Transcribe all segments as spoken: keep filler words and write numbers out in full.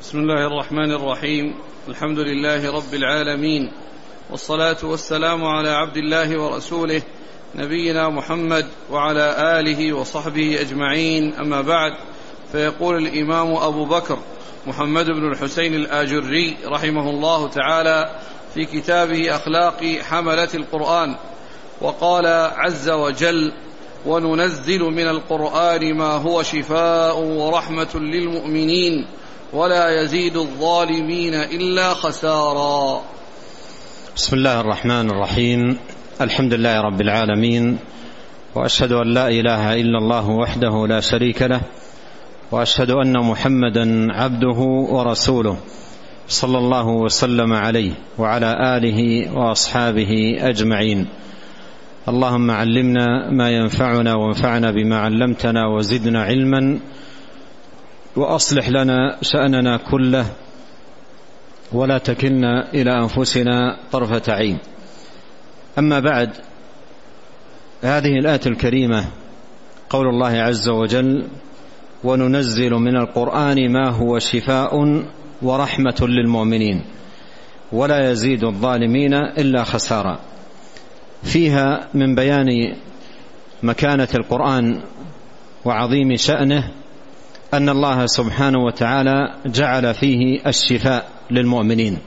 بسم الله الرحمن الرحيم. الحمد لله رب العالمين، والصلاة والسلام على عبد الله ورسوله نبينا محمد وعلى آله وصحبه أجمعين، أما بعد. فيقول الإمام أبو بكر محمد بن الحسين الآجري رحمه الله تعالى في كتابه أخلاق حملة القرآن، وقال عز وجل: وننزل من القرآن ما هو شفاء ورحمة للمؤمنين ولا يزيد الظالمين إلا خسارا. بسم الله الرحمن الرحيم. الحمد لله رب العالمين، وأشهد أن لا إله إلا الله وحده لا شريك له، وأشهد أن محمدا عبده ورسوله، صلى الله وسلم عليه وعلى آله وأصحابه أجمعين. اللهم علمنا ما ينفعنا وانفعنا بما علمتنا وزدنا علما، وأصلح لنا شأننا كله ولا تكلنا إلى أنفسنا طرفة عين. أما بعد، هذه الآية الكريمة قول الله عز وجل: وننزل من القرآن ما هو شفاء ورحمة للمؤمنين ولا يزيد الظالمين إلا خسارا. فيها من بيان مكانة القرآن وعظيم شأنه أن الله سبحانه وتعالى جعل فيه الشفاء للمؤمنين،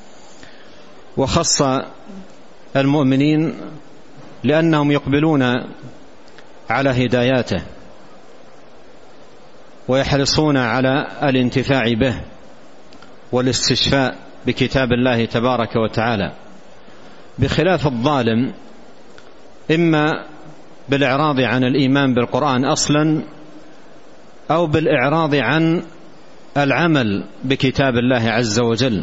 وخص المؤمنين لأنهم يقبلون على هداياته ويحرصون على الانتفاع به والاستشفاء بكتاب الله تبارك وتعالى، بخلاف الظالم إما بالإعراض عن الإيمان بالقرآن أصلا أو بالإعراض عن العمل بكتاب الله عز وجل،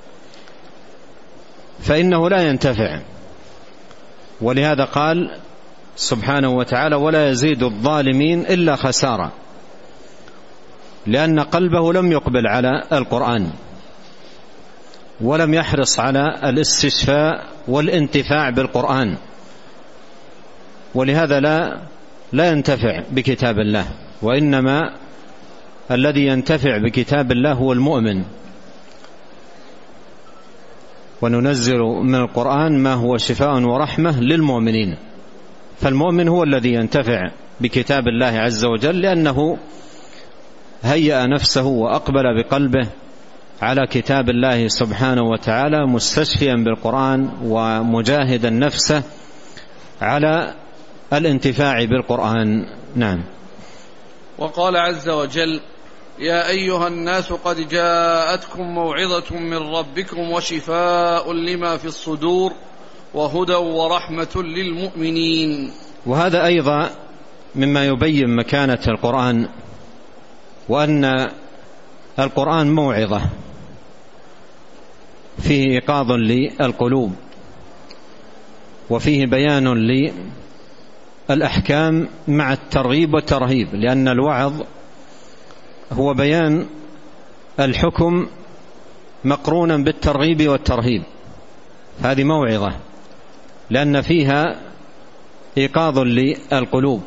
فإنه لا ينتفع. ولهذا قال سبحانه وتعالى: ولا يزيد الظالمين إلا خسارة، لأن قلبه لم يقبل على القرآن ولم يحرص على الاستشفاء والانتفاع بالقرآن، ولهذا لا لا ينتفع بكتاب الله. وإنما الذي ينتفع بكتاب الله هو المؤمن. وننزل من القرآن ما هو شفاء ورحمة للمؤمنين، فالمؤمن هو الذي ينتفع بكتاب الله عز وجل، لأنه هيأ نفسه وأقبل بقلبه على كتاب الله سبحانه وتعالى، مستشفيا بالقرآن ومجاهدا نفسه على الانتفاع بالقرآن. نعم. وقال عز وجل: يا أيها الناس قد جاءتكم موعظة من ربكم وشفاء لما في الصدور وهدى ورحمة للمؤمنين. وهذا أيضا مما يبين مكانة القرآن، وأن القرآن موعظة فيه إيقاظ للقلوب، وفيه بيان للأحكام مع الترغيب والترهيب، لأن الوعظ هو بيان الحكم مقرونا بالترغيب والترهيب. هذه موعظة لأن فيها إيقاظ للقلوب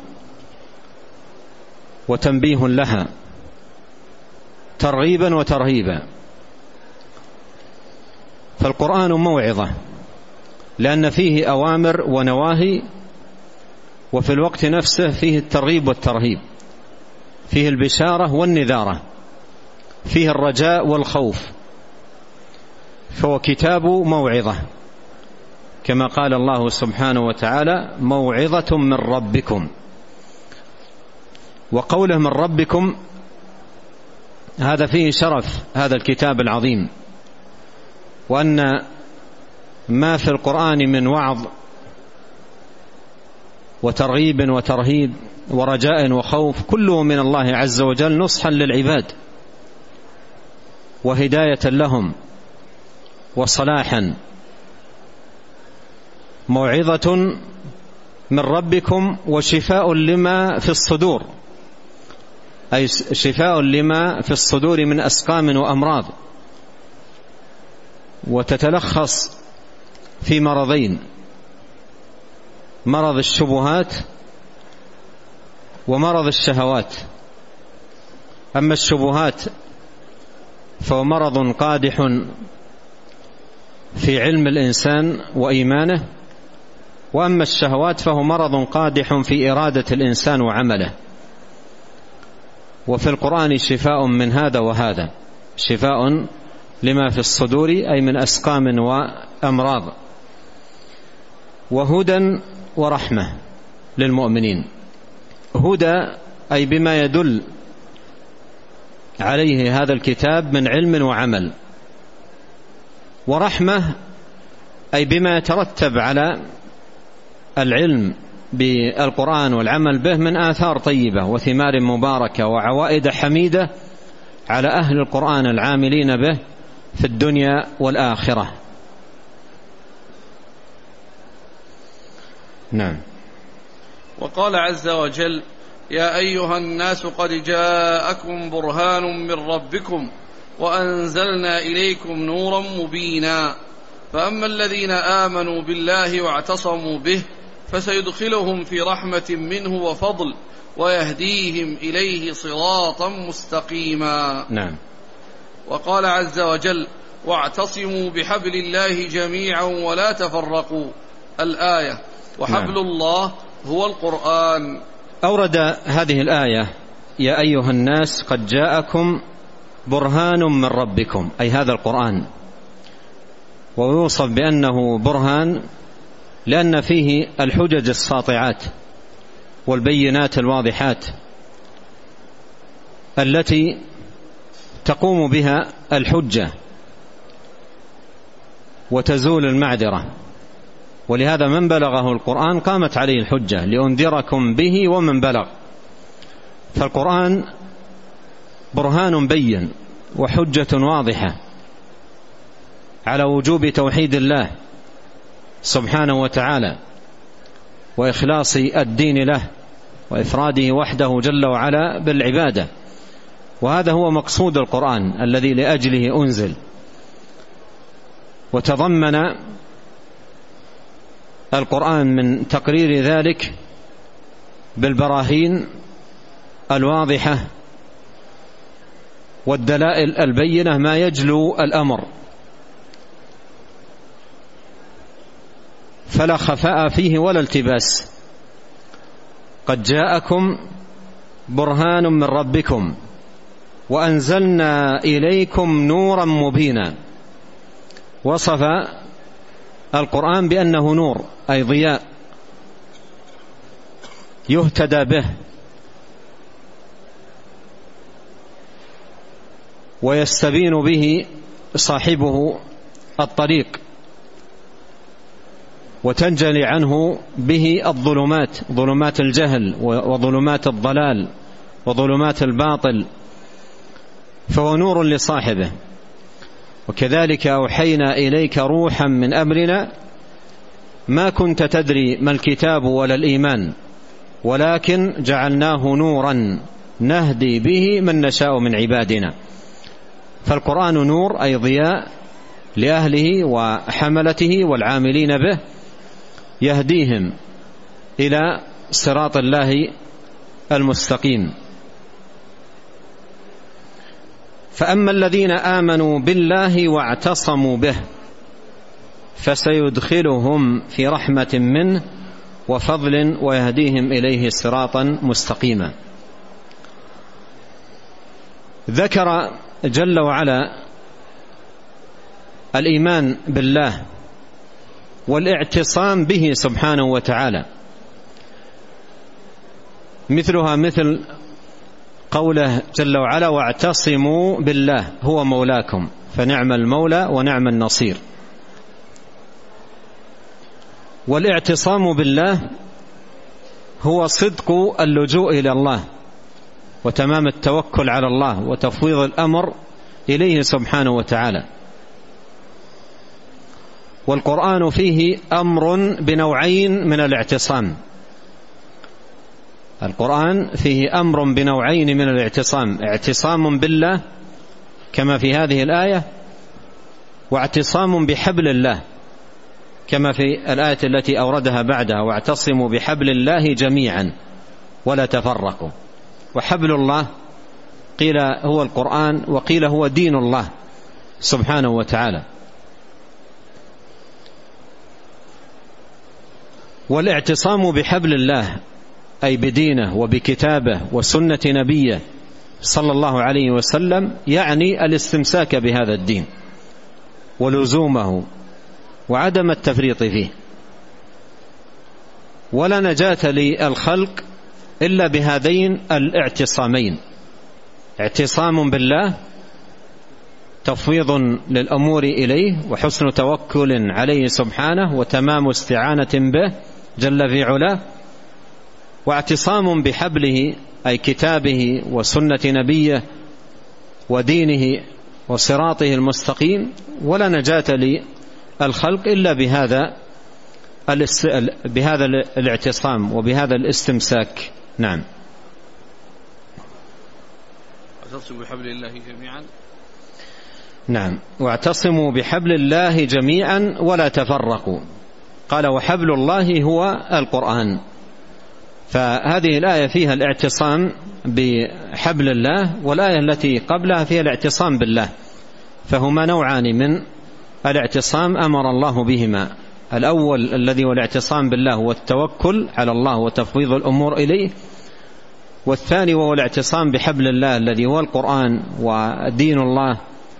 وتنبيه لها ترغيبا وترهيبا. فالقرآن موعظة لأن فيه أوامر ونواهي، وفي الوقت نفسه فيه الترغيب والترهيب، فيه البشارة والنذارة، فيه الرجاء والخوف. فهو كتاب موعظة، كما قال الله سبحانه وتعالى: موعظة من ربكم. وقوله من ربكم هذا فيه شرف هذا الكتاب العظيم، وأن ما في القرآن من وعظ وترغيب وترهيب ورجاء وخوف كله من الله عز وجل، نصحا للعباد وهداية لهم وصلاحا. موعظة من ربكم وشفاء لما في الصدور، أي شفاء لما في الصدور من أسقام وأمراض، وتتلخص في مرضين: مرض الشبهات ومرض الشهوات. أما الشبهات فهو مرض قادح في علم الإنسان وإيمانه، وأما الشهوات فهو مرض قادح في إرادة الإنسان وعمله. وفي القرآن شفاء من هذا وهذا، شفاء لما في الصدور أي من أسقام وأمراض، وهدى ورحمة للمؤمنين. هدى أي بما يدل عليه هذا الكتاب من علم وعمل، ورحمة أي بما يترتب على العلم بالقرآن والعمل به من آثار طيبة وثمار مباركة وعوائد حميدة على أهل القرآن العاملين به في الدنيا والآخرة. نعم. وقال عز وجل: يا أيها الناس قد جاءكم برهان من ربكم وأنزلنا إليكم نورا مبينا، فأما الذين آمنوا بالله واعتصموا به فسيدخلهم في رحمة منه وفضل ويهديهم إليه صراطا مستقيما. نعم. وقال عز وجل: واعتصموا بحبل الله جميعا ولا تفرقوا، الآية. وحبل نعم. الله هو القرآن. أورد هذه الآية: يا أيها الناس قد جاءكم برهان من ربكم، أي هذا القرآن، ويوصف بأنه برهان لأن فيه الحجج الساطعات والبينات الواضحات التي تقوم بها الحجة وتزول المعذرة، ولهذا من بلغه القرآن قامت عليه الحجة لأنذركم به ومن بلغ. فالقرآن برهان بين وحجة واضحة على وجوب توحيد الله سبحانه وتعالى وإخلاص الدين له وإفراده وحده جل وعلا بالعبادة، وهذا هو مقصود القرآن الذي لأجله أنزل. وتضمن القرآن من تقرير ذلك بالبراهين الواضحة والدلائل البينة ما يجلو الأمر، فلا خفاء فيه ولا التباس. قد جاءكم برهان من ربكم وأنزلنا إليكم نورا مبينا. وصف القرآن بأنه نور أي ضياء يهتدى به ويستبين به صاحبه الطريق وتنجلي عنه به الظلمات، ظلمات الجهل وظلمات الضلال وظلمات الباطل، فهو نور لصاحبه. وكذلك أوحينا إليك روحا من أمرنا ما كنت تدري ما الكتاب ولا الإيمان ولكن جعلناه نورا نهدي به من نشاء من عبادنا. فالقرآن نور أي ضياء لأهله وحملته والعاملين به، يهديهم إلى صراط الله المستقيم. فأما الذين آمنوا بالله واعتصموا به فسيدخلهم في رحمة منه وفضل ويهديهم إليه صراطا مستقيما. ذكر جل وعلا الإيمان بالله والاعتصام به سبحانه وتعالى، مثلها مثل قوله جل وعلا: واعتصموا بالله هو مولاكم فنعم المولى ونعم النصير. والاعتصام بالله هو صدق اللجوء إلى الله وتمام التوكل على الله وتفويض الأمر إليه سبحانه وتعالى. والقرآن فيه أمر بنوعين من الاعتصام، القرآن فيه أمر بنوعين من الاعتصام: اعتصام بالله كما في هذه الآية، واعتصام بحبل الله كما في الآية التي أوردها بعدها: واعتصموا بحبل الله جميعا ولا تفرقوا. وحبل الله قيل هو القرآن وقيل هو دين الله سبحانه وتعالى. والاعتصام بحبل الله أي بدينه وبكتابه وسنة نبيه صلى الله عليه وسلم يعني الاستمساك بهذا الدين ولزومه وعدم التفريط فيه. ولا نجاة للخلق إلا بهذين الاعتصامين: اعتصام بالله، تفويض للأمور إليه وحسن توكل عليه سبحانه وتمام استعانة به جل في علاه، واعتصام بحبله أي كتابه وسنة نبيه ودينه وصراطه المستقيم. ولا نجاة للخلق إلا بهذا بهذا الاعتصام وبهذا الاستمساك. نعم. واعتصموا بحبل الله جميعا. نعم، واعتصموا بحبل الله جميعا ولا تفرقوا. قال وحبل الله هو القرآن. فهذه الآية فيها الاعتصام بحبل الله، والآية التي قبلها فيها الاعتصام بالله، فهما نوعان من الاعتصام أمر الله بهما. الأول الذي هو الاعتصام بالله والتوكل على الله وتفويض الأمور إليه، والثاني وهو الاعتصام بحبل الله الذي هو القرآن ودين الله،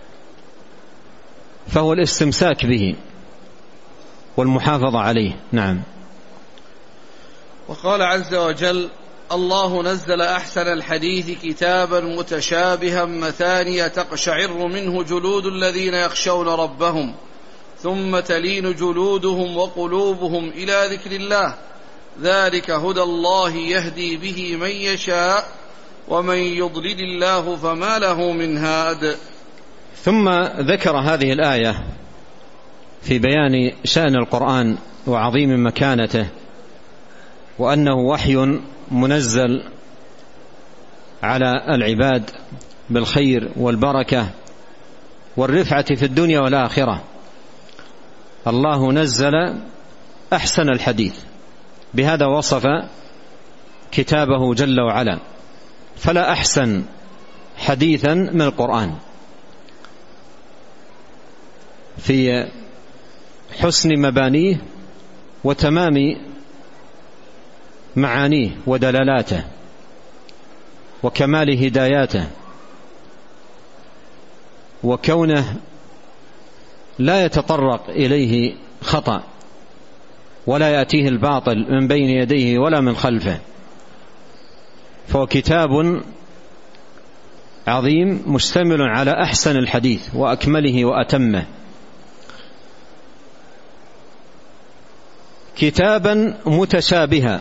فهو الاستمساك به والمحافظة عليه. نعم. وقال عز وجل: الله نزل أحسن الحديث كتابا متشابها مثانية تقشعر منه جلود الذين يخشون ربهم ثم تلين جلودهم وقلوبهم إلى ذكر الله ذلك هدى الله يهدي به من يشاء ومن يضلل الله فما له من هاد. ثم ذكر هذه الآية في بيان شأن القرآن وعظيم مكانته، وأنه وحي منزل على العباد بالخير والبركة والرفعة في الدنيا والآخرة. الله نزل أحسن الحديث، بهذا وصف كتابه جل وعلا، فلا أحسن حديثا من القرآن في حسن مبانيه وتمام معانيه ودلالاته وكمال هداياته، وكونه لا يتطرق إليه خطأ ولا يأتيه الباطل من بين يديه ولا من خلفه، فهو كتاب عظيم مشتمل على أحسن الحديث وأكمله وأتمه، كتابا متشابها.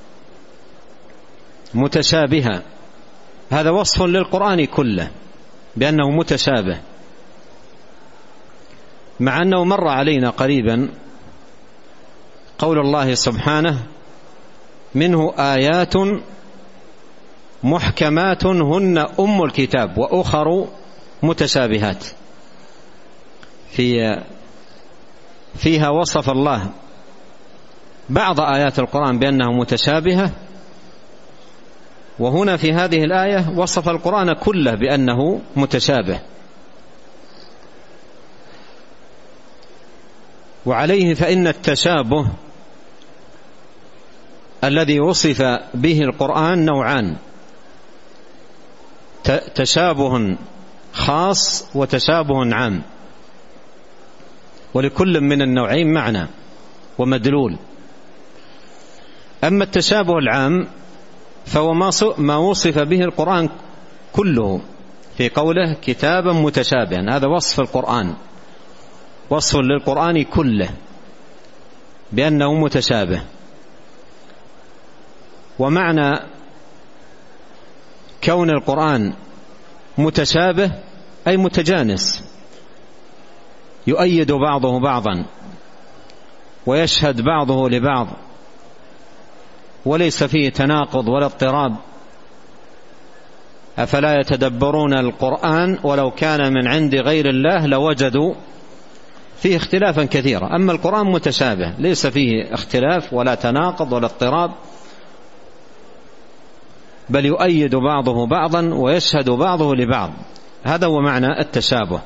متشابها هذا وصف للقرآن كله بأنه متشابه، مع أنه مر علينا قريبا قول الله سبحانه: منه آيات محكمات هن أم الكتاب وأخر متشابهات. في فيها وصف الله بعض آيات القرآن بأنها متشابهة، وهنا في هذه الآية وصف القرآن كله بأنه متشابه. وعليه فإن التشابه الذي وصف به القرآن نوعان: تشابه خاص وتشابه عام، ولكل من النوعين معنى ومدلول. أما التشابه العام فهو ما وصف به القرآن كله في قوله كتابا متشابها، هذا وصف القرآن، وصف للقرآن كله بأنه متشابه. ومعنى كون القرآن متشابه أي متجانس، يؤيد بعضه بعضا ويشهد بعضه لبعض، وليس فيه تناقض ولا اضطراب. أفلا يتدبرون القرآن ولو كان من عند غير الله لوجدوا فيه اختلافا كثيرا. أما القرآن متشابه ليس فيه اختلاف ولا تناقض ولا اضطراب، بل يؤيد بعضه بعضا ويشهد بعضه لبعض. هذا هو معنى التشابه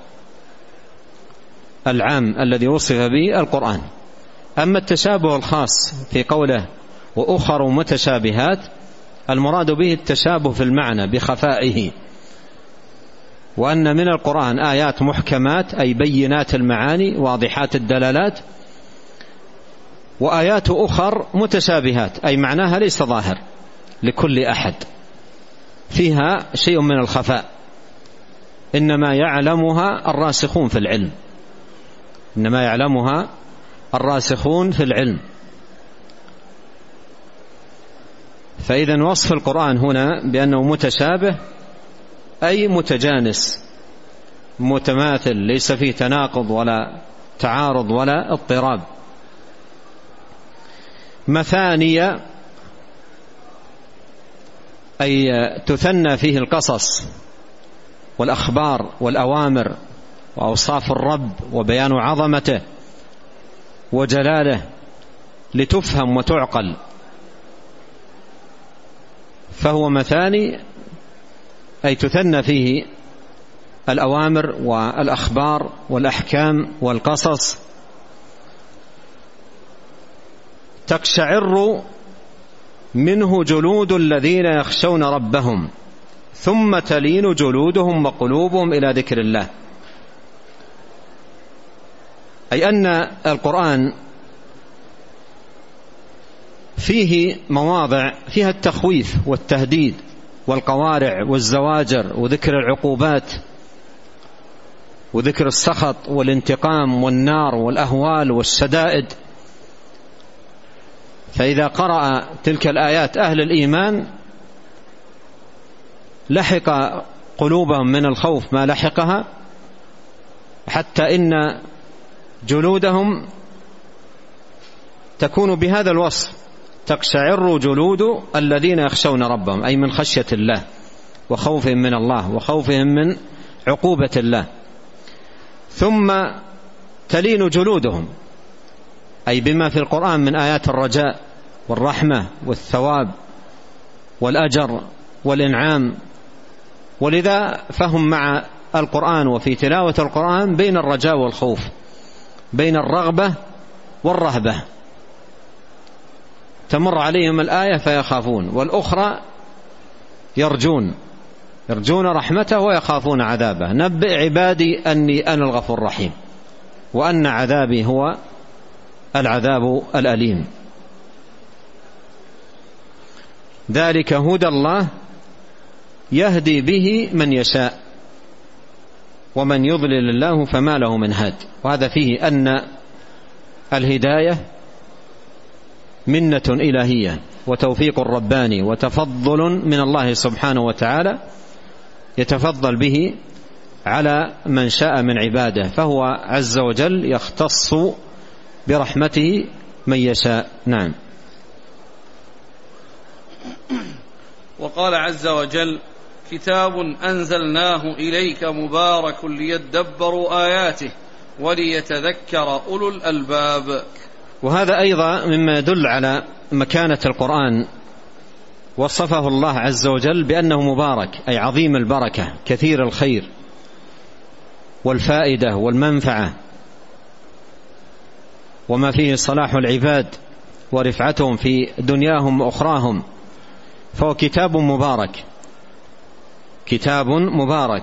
العام الذي وصف به القرآن. أما التشابه الخاص في قوله وأخر متشابهات، المراد به التشابه في المعنى بخفائه، وأن من القرآن آيات محكمات أي بينات المعاني واضحات الدلالات، وآيات أخر متشابهات أي معناها ليس ظاهر لكل أحد، فيها شيء من الخفاء، إنما يعلمها الراسخون في العلم إنما يعلمها الراسخون في العلم. فإذا وصف القرآن هنا بأنه متشابه أي متجانس متماثل، ليس فيه تناقض ولا تعارض ولا اضطراب. مثانية أي تثنى فيه القصص والأخبار والأوامر وأوصاف الرب وبيان عظمته وجلاله لتفهم وتعقل، فهو مثاني أي تثنى فيه الأوامر والأخبار والأحكام والقصص. تقشعر منه جلود الذين يخشون ربهم ثم تلين جلودهم وقلوبهم إلى ذكر الله، أي أن القرآن فيه مواضع فيها التخويف والتهديد والقوارع والزواجر وذكر العقوبات وذكر السخط والانتقام والنار والأهوال والشدائد. فإذا قرأ تلك الآيات أهل الإيمان لحق قلوبهم من الخوف ما لحقها، حتى إن جلودهم تكون بهذا الوصف: تقشعر جلود الذين يخشون ربهم، أي من خشية الله وخوفهم من الله وخوفهم من عقوبة الله. ثم تلين جلودهم أي بما في القرآن من آيات الرجاء والرحمة والثواب والأجر والإنعام. ولذا فهم مع القرآن وفي تلاوة القرآن بين الرجاء والخوف، بين الرغبة والرهبة، تمر عليهم الآية فيخافون، والأخرى يرجون يرجون رحمته ويخافون عذابه. نبئ عبادي أني أنا الغفور الرحيم وأن عذابي هو العذاب الأليم. ذلك هدى الله يهدي به من يشاء ومن يضلل الله فما له من هاد. وهذا فيه أن الهداية منة إلهية وتوفيق رباني وتفضل من الله سبحانه وتعالى يتفضل به على من شاء من عباده، فهو عز وجل يختص برحمته من يشاء. نعم. وقال عز وجل: كتاب أنزلناه إليك مبارك ليدبروا آياته وليتذكر أولو الألباب. وهذا أيضا مما يدل على مكانة القرآن. وصفه الله عز وجل بأنه مبارك أي عظيم البركة كثير الخير والفائدة والمنفعة وما فيه صلاح العباد ورفعتهم في دنياهم وأخراهم، فهو كتاب مبارك كتاب مبارك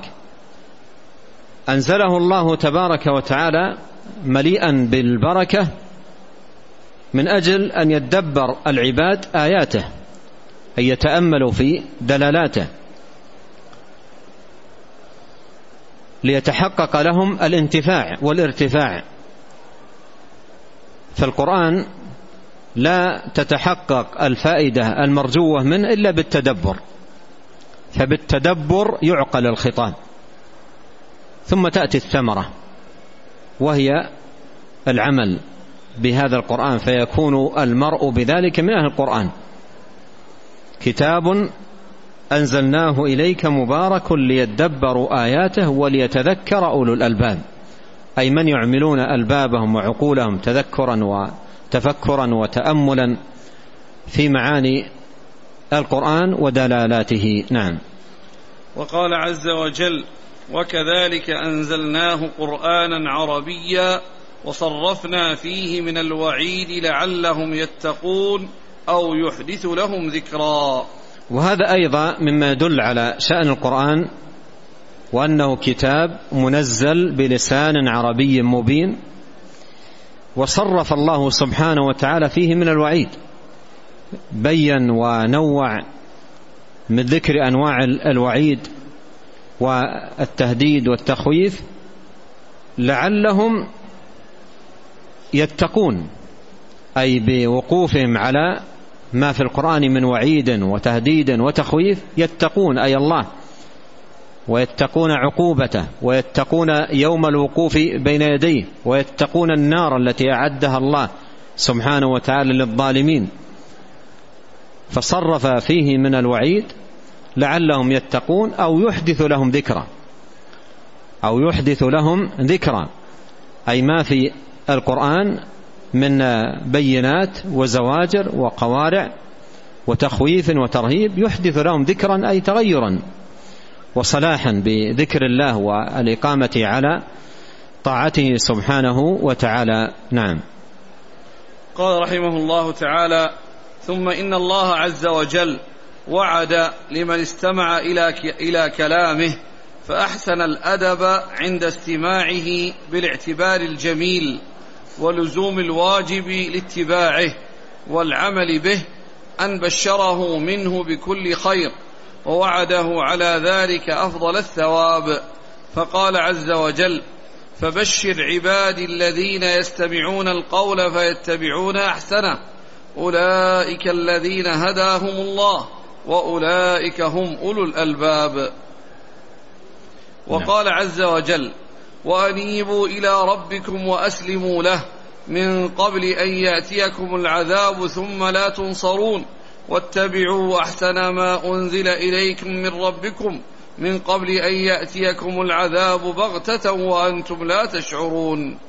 أنزله الله تبارك وتعالى مليئا بالبركة من أجل أن يدبر العباد آياته، أن يتأملوا في دلالاته ليتحقق لهم الانتفاع والارتفاع. فالقرآن لا تتحقق الفائدة المرجوة منه إلا بالتدبر، فبالتدبر يعقل الخطاب ثم تأتي الثمرة وهي العمل بهذا القرآن، فيكون المرء بذلك من أهل القرآن. كتاب أنزلناه إليك مبارك ليدبروا آياته وليتذكر أولو الألباب، أي من يعملون ألبابهم وعقولهم تذكرا وتفكرا وتأملا في معاني القرآن ودلالاته. نعم. وقال عز وجل: وكذلك أنزلناه قرآنا عربيا وصرفنا فيه من الوعيد لعلهم يتقون أو يحدث لهم ذكرا. وهذا أيضا مما يدل على شأن القرآن، وأنه كتاب منزل بلسان عربي مبين، وصرف الله سبحانه وتعالى فيه من الوعيد، بين ونوع من ذكر أنواع الوعيد والتهديد والتخويف لعلهم يتقون، أي بوقوفهم على ما في القرآن من وعيد وتهديد وتخويف يتقون أي الله، ويتقون عقوبته، ويتقون يوم الوقوف بين يديه، ويتقون النار التي أعدها الله سبحانه وتعالى للظالمين. فصرف فيه من الوعيد لعلهم يتقون أو يحدث لهم ذكرا، أو يحدث لهم ذكرا، أي ما في القرآن من بينات وزواجر وقوارع وتخويف وترهيب يحدث لهم ذكرا، أي تغيرا وصلاحا بذكر الله والإقامة على طاعته سبحانه وتعالى. نعم. قال رحمه الله تعالى: ثم إن الله عز وجل وعد لمن استمع إلى كلامه فأحسن الأدب عند استماعه بالاعتبار الجميل ولزوم الواجب لاتباعه والعمل به أن بشره منه بكل خير ووعده على ذلك أفضل الثواب، فقال عز وجل: فبشر عبادي الذين يستمعون القول فيتبعون أحسنه أولئك الذين هداهم الله وأولئك هم أولو الألباب. وقال عز وجل: وأنيبوا إلى ربكم وأسلموا له من قبل أن يأتيكم العذاب ثم لا تنصرون واتبعوا أحسن ما أنزل إليكم من ربكم من قبل أن يأتيكم العذاب بغتة وأنتم لا تشعرون.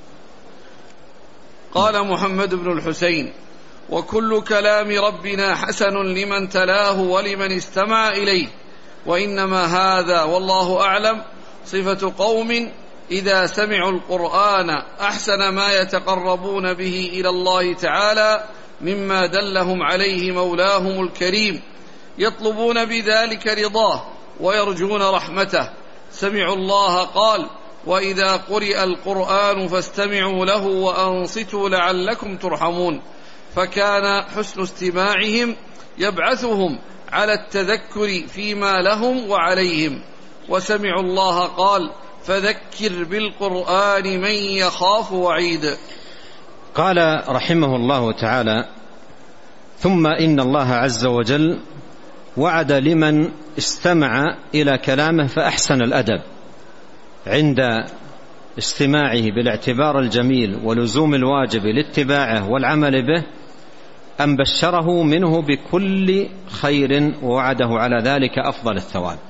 قال محمد بن الحسين: وكل كلام ربنا حسن لمن تلاه ولمن استمع إليه، وإنما هذا والله أعلم صفة قوم إذا سمعوا القرآن أحسن ما يتقربون به إلى الله تعالى مما دلهم عليه مولاهم الكريم، يطلبون بذلك رضاه ويرجون رحمته. سمعوا الله قال: وإذا قرئ القرآن فاستمعوا له وأنصتوا لعلكم ترحمون. فكان حسن استماعهم يبعثهم على التذكر فيما لهم وعليهم. وسمعوا الله قال: فذكر بالقرآن من يخاف وعيد. قال رحمه الله تعالى: ثم إن الله عز وجل وعد لمن استمع إلى كلامه فأحسن الأدب عند استماعه بالاعتبار الجميل ولزوم الواجب لاتباعه والعمل به أن بشره منه بكل خير ووعده على ذلك أفضل الثواب،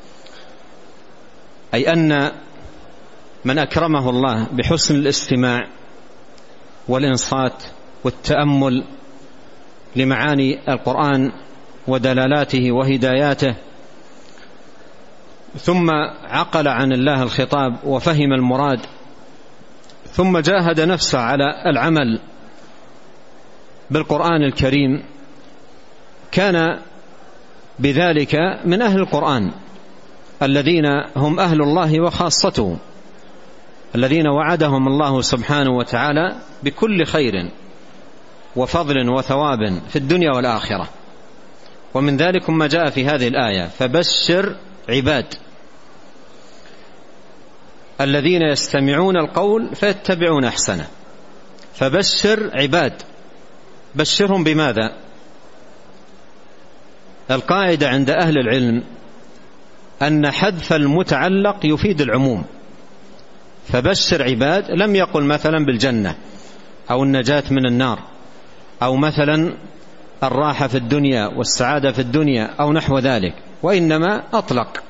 أي أن من أكرمه الله بحسن الاستماع والإنصات والتأمل لمعاني القرآن ودلالاته وهداياته، ثم عقل عن الله الخطاب وفهم المراد، ثم جاهد نفسه على العمل بالقرآن الكريم، كان بذلك من أهل القرآن الذين هم أهل الله وخاصته، الذين وعدهم الله سبحانه وتعالى بكل خير وفضل وثواب في الدنيا والآخرة. ومن ذلك ما جاء في هذه الآية: فبشر عباد الذين يستمعون القول فيتبعون أحسنه. فبشر عباد، بشرهم بماذا؟ القاعدة عند أهل العلم أن حذف المتعلق يفيد العموم. فبشر عباد لم يقل مثلا بالجنة أو النجاة من النار أو مثلا الراحة في الدنيا والسعادة في الدنيا أو نحو ذلك، وإنما أطلق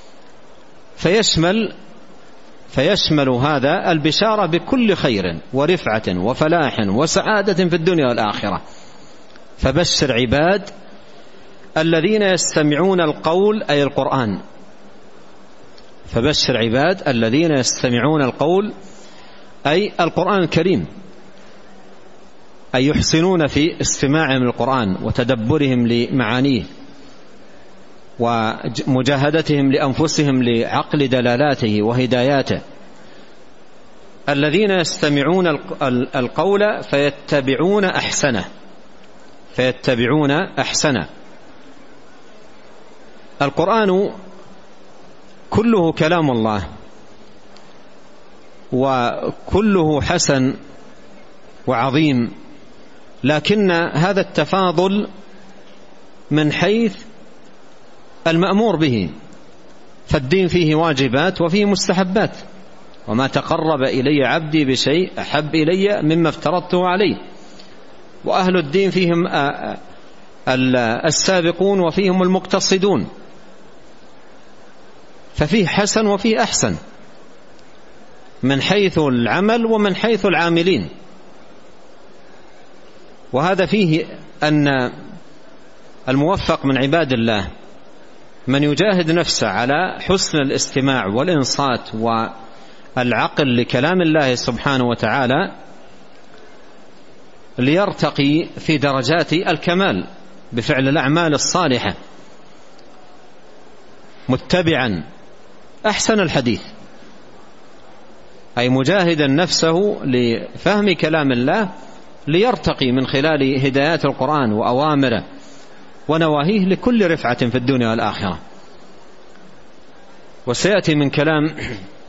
فيشمل فيشمل هذا البشارة بكل خير ورفعة وفلاح وسعادة في الدنيا والآخرة. فبشر عباد الذين يستمعون القول أي القرآن، فبشر عباد الذين يستمعون القول أي القرآن الكريم، أي يحسنون في استماعهم للقرآن وتدبرهم لمعانيه ومجاهدتهم لأنفسهم لعقل دلالاته وهداياته. الذين يستمعون القول فيتبعون أحسنه، فيتبعون أحسنه. القرآن كله كلام الله وكله حسن وعظيم، لكن هذا التفاضل من حيث المأمور به، فالدين فيه واجبات وفيه مستحبات، وما تقرب إلي عبدي بشيء أحب إلي مما افترضته عليه. وأهل الدين فيهم السابقون وفيهم المقتصدون، ففيه حسن وفيه أحسن من حيث العمل ومن حيث العاملين. وهذا فيه أن الموفق من عباد الله من يجاهد نفسه على حسن الاستماع والإنصات والعقل لكلام الله سبحانه وتعالى ليرتقي في درجات الكمال بفعل الأعمال الصالحة، متبعا أحسن الحديث، أي مجاهدا نفسه لفهم كلام الله ليرتقي من خلال هدايات القرآن وأوامره ونواهيه لكل رفعة في الدنيا والآخرة. وسيأتي من كلام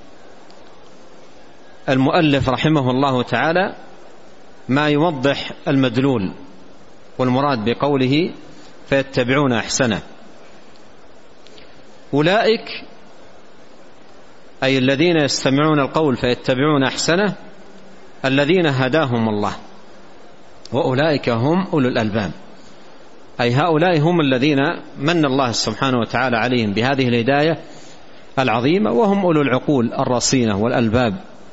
المؤلف رحمه الله تعالى ما يوضح المدلول والمراد بقوله فيتبعون أحسنه. أولئك أي الذين يستمعون القول فيتبعون أحسنه الذين هداهم الله، وأولئك هم أولو الألباب، أي هؤلاء هم الذين من الله سبحانه وتعالى عليهم بهذه الهداية العظيمة، وهم أولو العقول الرصينة والألباب.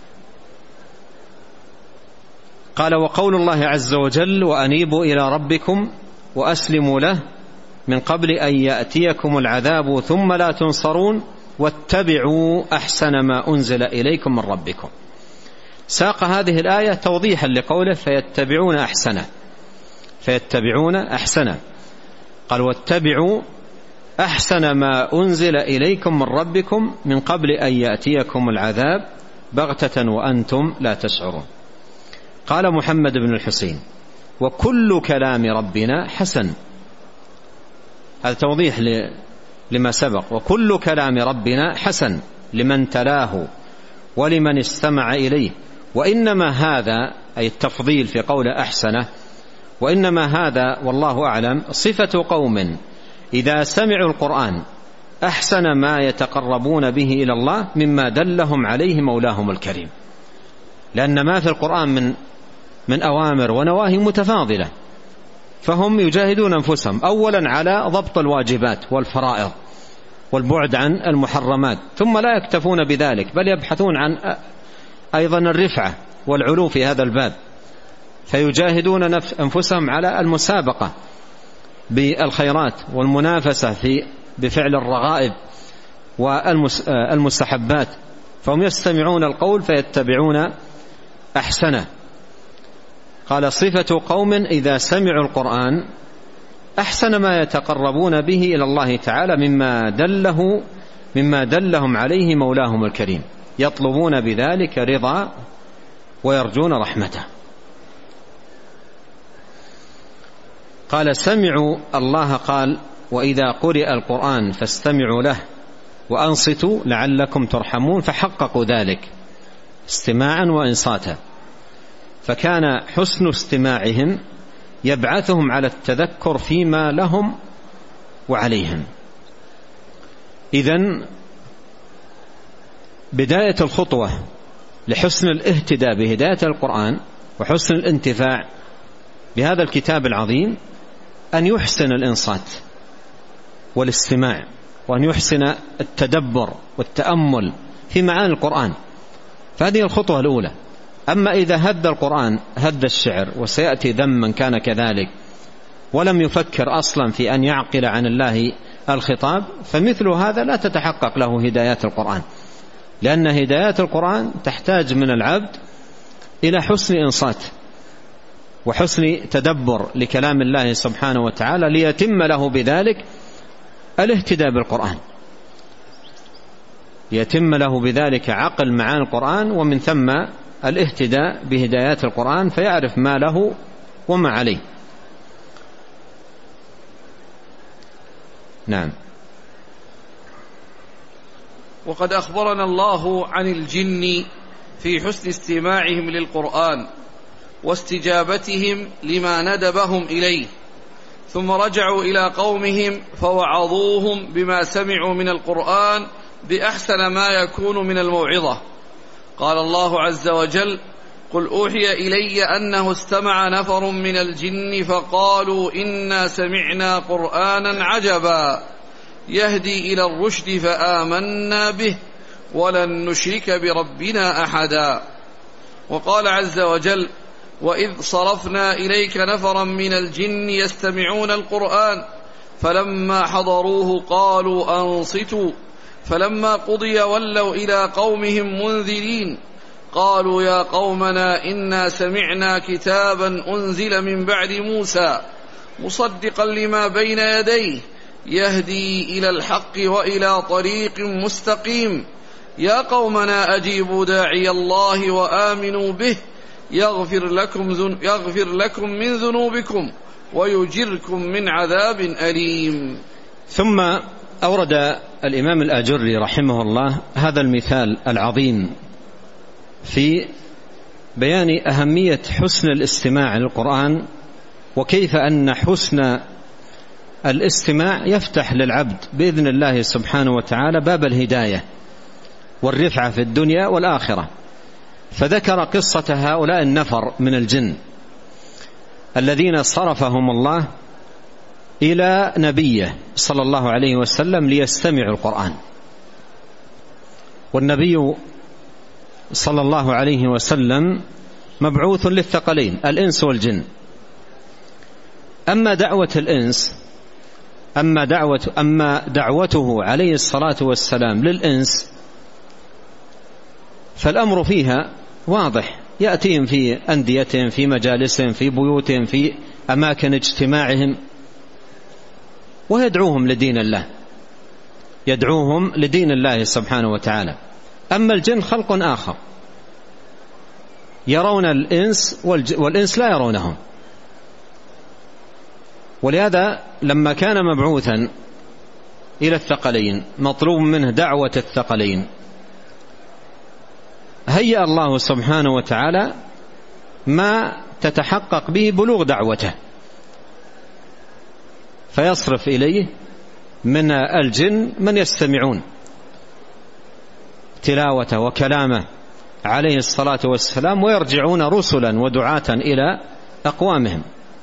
قال وقول الله عز وجل وأنيبوا إلى ربكم وأسلموا له من قبل أن يأتيكم العذاب ثم لا تنصرون واتبعوا أحسن ما أنزل إليكم من ربكم. ساق هذه الآية توضيحا لقوله فيتبعون أحسنه، فيتبعون أحسنه. قال واتبعوا أحسن ما أنزل إليكم من ربكم من قبل أن يأتيكم العذاب بغتة وأنتم لا تشعرون. قال محمد بن الحسين وكل كلام ربنا حسن، هذا توضيح لما سبق. وكل كلام ربنا حسن لمن تلاه ولمن استمع إليه، وإنما هذا أي التفضيل في قول أحسنه، وإنما هذا والله أعلم صفة قوم إذا سمعوا القرآن أحسن ما يتقربون به إلى الله مما دلهم عليه مولاهم الكريم، لأن ما في القرآن من من أوامر ونواهي متفاضلة، فهم يجاهدون أنفسهم أولا على ضبط الواجبات والفرائض والبعد عن المحرمات، ثم لا يكتفون بذلك بل يبحثون عن أيضا الرفعة والعلو في هذا الباب، فيجاهدون أنفسهم على المسابقة بالخيرات والمنافسة في بفعل الرغائب والمستحبات، فهم يستمعون القول فيتبعون أحسنه. قال صفة قوم إذا سمعوا القرآن أحسن ما يتقربون به إلى الله تعالى مما دله مما دلهم عليه مولاهم الكريم، يطلبون بذلك رضا ويرجون رحمته. قال سمعوا الله قال وإذا قرئ القرآن فاستمعوا له وأنصتوا لعلكم ترحمون، فحققوا ذلك استماعا وإنصاتا، فكان حسن استماعهم يبعثهم على التذكر فيما لهم وعليهم. إذن بداية الخطوة لحسن الاهتداء بهداية القرآن وحسن الانتفاع بهذا الكتاب العظيم أن يحسن الإنصات والاستماع، وأن يحسن التدبر والتأمل في معاني القرآن، فهذه الخطوة الأولى. أما إذا هد القرآن هد الشعر، وسيأتي ذم من كان كذلك ولم يفكر أصلا في أن يعقل عن الله الخطاب، فمثل هذا لا تتحقق له هدايات القرآن، لأن هدايات القرآن تحتاج من العبد إلى حسن إنصات وحسن تدبر لكلام الله سبحانه وتعالى ليتم له بذلك الاهتداء بالقرآن، يتم له بذلك عقل معاني القرآن، ومن ثم الاهتداء بهدايات القرآن فيعرف ما له وما عليه. نعم. وقد أخبرنا الله عن الجن في حسن استماعهم للقرآن واستجابتهم لما ندبهم إليه، ثم رجعوا إلى قومهم فوعظوهم بما سمعوا من القرآن بأحسن ما يكون من الموعظة. قال الله عز وجل: قل أوحي إلي أنه استمع نفر من الجن فقالوا إنا سمعنا قرآنا عجبا يهدي إلى الرشد فآمنا به ولن نشرك بربنا أحدا. وقال عز وجل: وإذ صرفنا إليك نفرا من الجن يستمعون القرآن فلما حضروه قالوا أنصتوا فلما قضي ولوا إلى قومهم منذرين قالوا يا قومنا إنا سمعنا كتابا أنزل من بعد موسى مصدقا لما بين يديه يهدي إلى الحق وإلى طريق مستقيم يا قومنا أجيبوا داعي الله وآمنوا به يغفر لكم, يغفر لكم من ذنوبكم ويجركم من عذاب أليم. ثم أورد الإمام الآجري رحمه الله هذا المثال العظيم في بيان أهمية حسن الاستماع للقرآن، وكيف أن حسن الاستماع يفتح للعبد بإذن الله سبحانه وتعالى باب الهداية والرفعة في الدنيا والآخرة. فذكر قصة هؤلاء النفر من الجن الذين صرفهم الله إلى نبيه صلى الله عليه وسلم ليستمعوا القرآن، والنبي صلى الله عليه وسلم مبعوث للثقلين الإنس والجن. أما دعوة الإنس أما دعوة أما دعوته عليه الصلاة والسلام للإنس فالأمر فيها واضح، يأتيهم في أنديتهم في مجالسهم في بيوتهم في أماكن اجتماعهم ويدعوهم لدين الله، يدعوهم لدين الله سبحانه وتعالى. أما الجن خلق آخر، يرون الإنس والإنس لا يرونهم، ولهذا لما كان مبعوثا إلى الثقلين مطلوب منه دعوة الثقلين هيأ الله سبحانه وتعالى ما تتحقق به بلوغ دعوته، فيصرف إليه من الجن من يستمعون تلاوته وكلامه عليه الصلاة والسلام ويرجعون رسلا ودعاة إلى أقوامهم.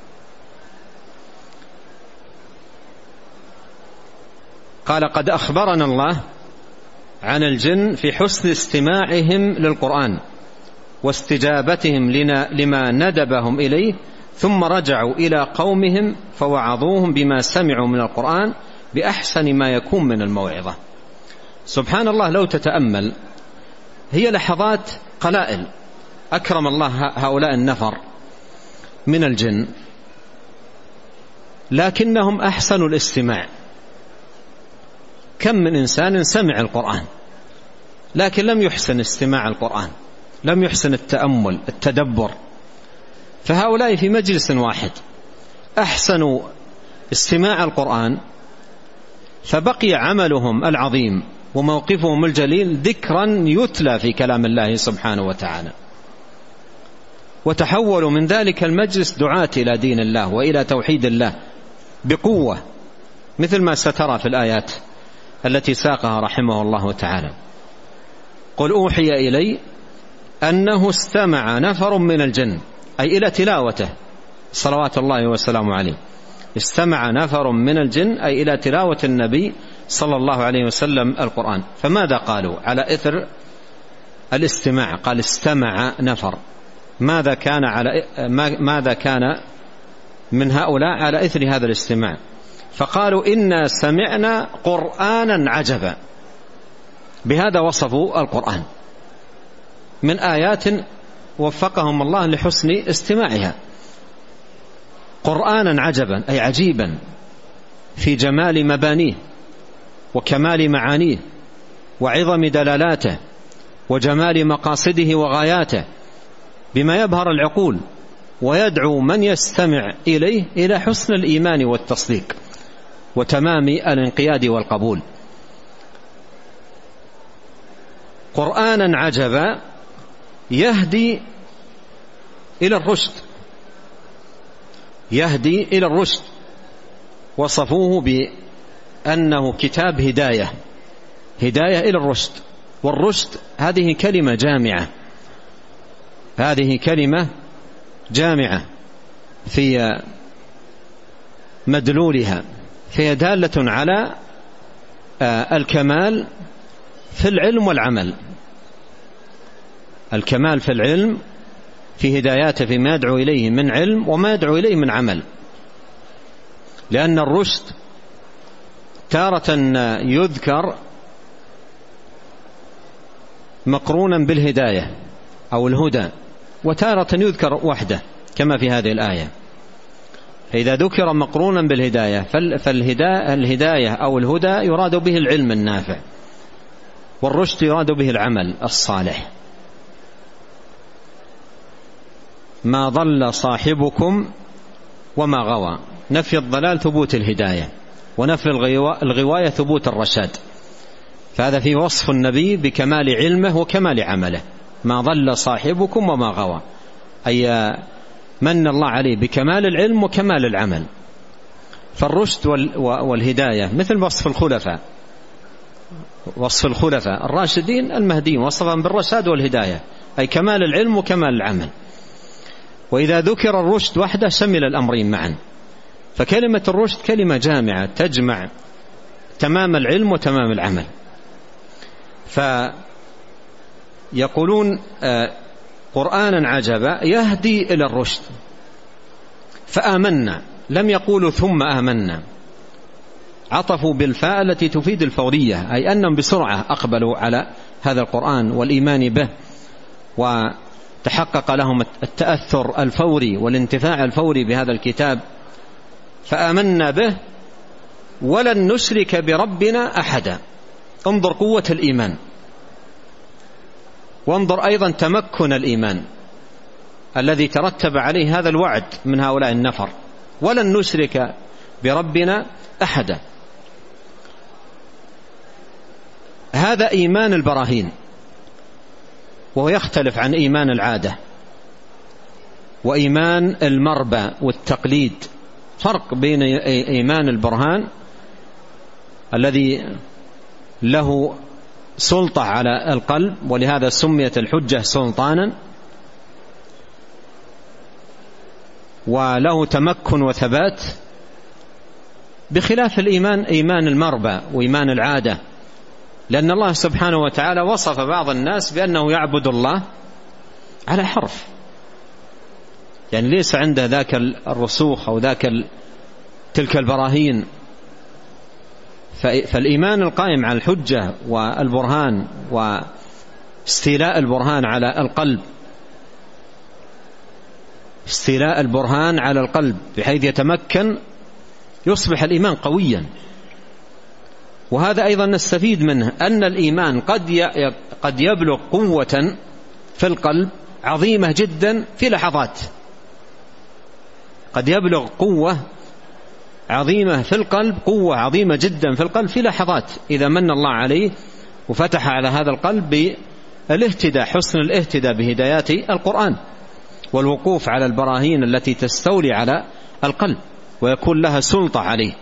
قال: قد أخبرنا الله عن الجن في حسن استماعهم للقرآن واستجابتهم لما ندبهم إليه، ثم رجعوا إلى قومهم فوعظوهم بما سمعوا من القرآن بأحسن ما يكون من الموعظة. سبحان الله، لو تتأمل هي لحظات قلائل أكرم الله هؤلاء النفر من الجن، لكنهم أحسنوا الاستماع. كم من إنسان سمع القرآن لكن لم يحسن استماع القرآن، لم يحسن التأمل التدبر. فهؤلاء في مجلس واحد أحسنوا استماع القرآن، فبقي عملهم العظيم وموقفهم الجليل ذكرا يتلى في كلام الله سبحانه وتعالى، وتحولوا من ذلك المجلس دعاة إلى دين الله وإلى توحيد الله بقوة، مثل ما سترى في الآيات التي ساقها رحمه الله تعالى. قل أوحي إلي أنه استمع نفر من الجن، أي إلى تلاوته صلوات الله وسلامه عليه. استمع نفر من الجن أي إلى تلاوة النبي صلى الله عليه وسلم القرآن. فماذا قالوا على إثر الاستماع؟ قال: استمع نفر. ماذا كان على ماذا كان من هؤلاء على إثر هذا الاستماع، فقالوا إنا سمعنا قرآنا عجبا. بهذا وصفوا القرآن من آيات وفقهم الله لحسن استماعها. قرآنا عجبا أي عجيبا في جمال مبانيه وكمال معانيه وعظم دلالاته وجمال مقاصده وغاياته، بما يبهر العقول ويدعو من يستمع إليه إلى حسن الإيمان والتصديق وتمام الانقياد والقبول. قرآنا عجبا يهدي إلى الرشد، يهدي إلى الرشد، وصفوه بأنه كتاب هداية، هداية إلى الرشد. والرشد هذه كلمة جامعة، هذه كلمة جامعة في مدلولها، فهي دالة على الكمال في العلم والعمل، الكمال في العلم في هداياته فيما يدعو إليه من علم وما يدعو إليه من عمل. لأن الرشد تارة يذكر مقرونا بالهداية أو الهدى، وتارة يذكر وحده كما في هذه الآية. فإذا ذكر مقرونا بالهداية فالهداية أو الهدى يراد به العلم النافع، والرشد يراد به العمل الصالح. ما ضل صاحبكم وما غوى، نفي الضلال ثبوت الهداية، ونفي الغواية ثبوت الرشاد. فهذا في وصف النبي بكمال علمه وكمال عمله. ما ضل صاحبكم وما غوى، أي من الله عليه بكمال العلم وكمال العمل. فالرشد والهداية مثل وصف الخلفاء، وصف الخلفاء الراشدين المهديين وصفهم بالرشاد والهداية، أي كمال العلم وكمال العمل. وإذا ذكر الرشد وحده شمل الأمرين معا. فكلمة الرشد كلمة جامعة تجمع تمام العلم وتمام العمل. فيقولون قرآنا عجبا يهدي إلى الرشد. فآمنا، لم يقولوا ثم آمنا، عطفوا بالفاء التي تفيد الفورية، أي أنهم بسرعة أقبلوا على هذا القرآن والإيمان به، وتحقق لهم التأثر الفوري والانتفاع الفوري بهذا الكتاب. فآمنا به ولن نشرك بربنا أحدا. انظر قوة الإيمان، وانظر أيضا تمكن الإيمان الذي ترتب عليه هذا الوعد من هؤلاء النفر، ولن نشرك بربنا أحدا. هذا إيمان البراهين، وهو يختلف عن إيمان العادة وإيمان المربى والتقليد. فرق بين إيمان البرهان الذي له سلطة على القلب، ولهذا سميت الحجة سلطانا، وله تمكن وثبات، بخلاف الإيمان إيمان المربى وإيمان العادة. لأن الله سبحانه وتعالى وصف بعض الناس بأنه يعبد الله على حرف، يعني ليس عنده ذاك الرسوخ أو ذاك تلك البراهين. فالإيمان القائم على الحجة والبرهان واستيلاء البرهان على القلب، استيلاء البرهان على القلب بحيث يتمكن يصبح الإيمان قويا. وهذا أيضا نستفيد منه أن الإيمان قد قد يبلغ قوة في القلب عظيمة جدا في لحظات، قد يبلغ قوة عظيمة في القلب، قوة عظيمة جدا في القلب في لحظات، إذا من الله عليه وفتح على هذا القلب بالاهتداء، حسن الاهتداء بهدايات القرآن والوقوف على البراهين التي تستولي على القلب ويكون لها سلطة عليه.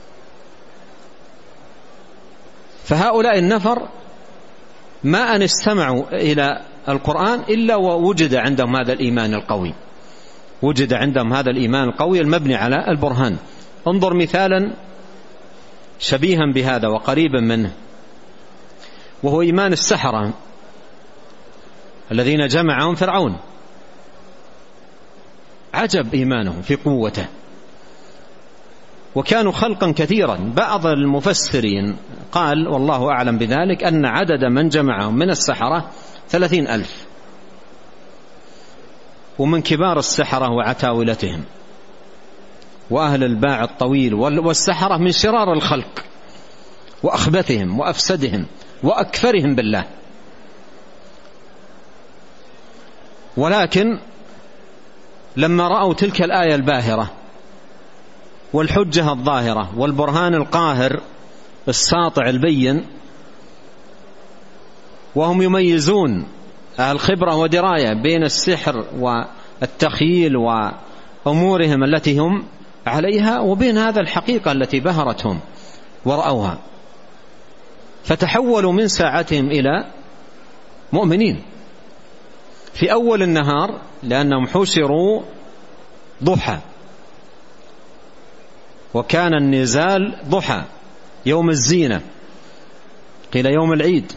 فهؤلاء النفر ما أن استمعوا إلى القرآن إلا ووجد عندهم هذا الإيمان القوي، وجد عندهم هذا الإيمان القوي المبني على البرهان. انظر مثالا شبيها بهذا وقريبا منه، وهو إيمان السحرة الذين جمعهم فرعون. عجب إيمانهم في قوته، وكانوا خلقا كثيرا. بعض المفسرين قال والله أعلم بذلك أن عدد من جمعهم من السحرة ثلاثين ألف، ومن كبار السحرة وعتاولتهم وأهل الباع الطويل، والسحرة من شرار الخلق وأخبثهم وأفسدهم وأكثرهم بالله. ولكن لما رأوا تلك الآية الباهرة والحجة الظاهرة والبرهان القاهر الساطع البين، وهم يميزون الخبرة ودراية بين السحر والتخيل وأمورهم التي هم عليها وبين هذا الحقيقة التي بهرتهم ورأوها، فتحولوا من ساعتهم إلى مؤمنين في أول النهار، لأنهم حشروا ضحى، وكان النزال ضحى يوم الزينة، قيل يوم العيد،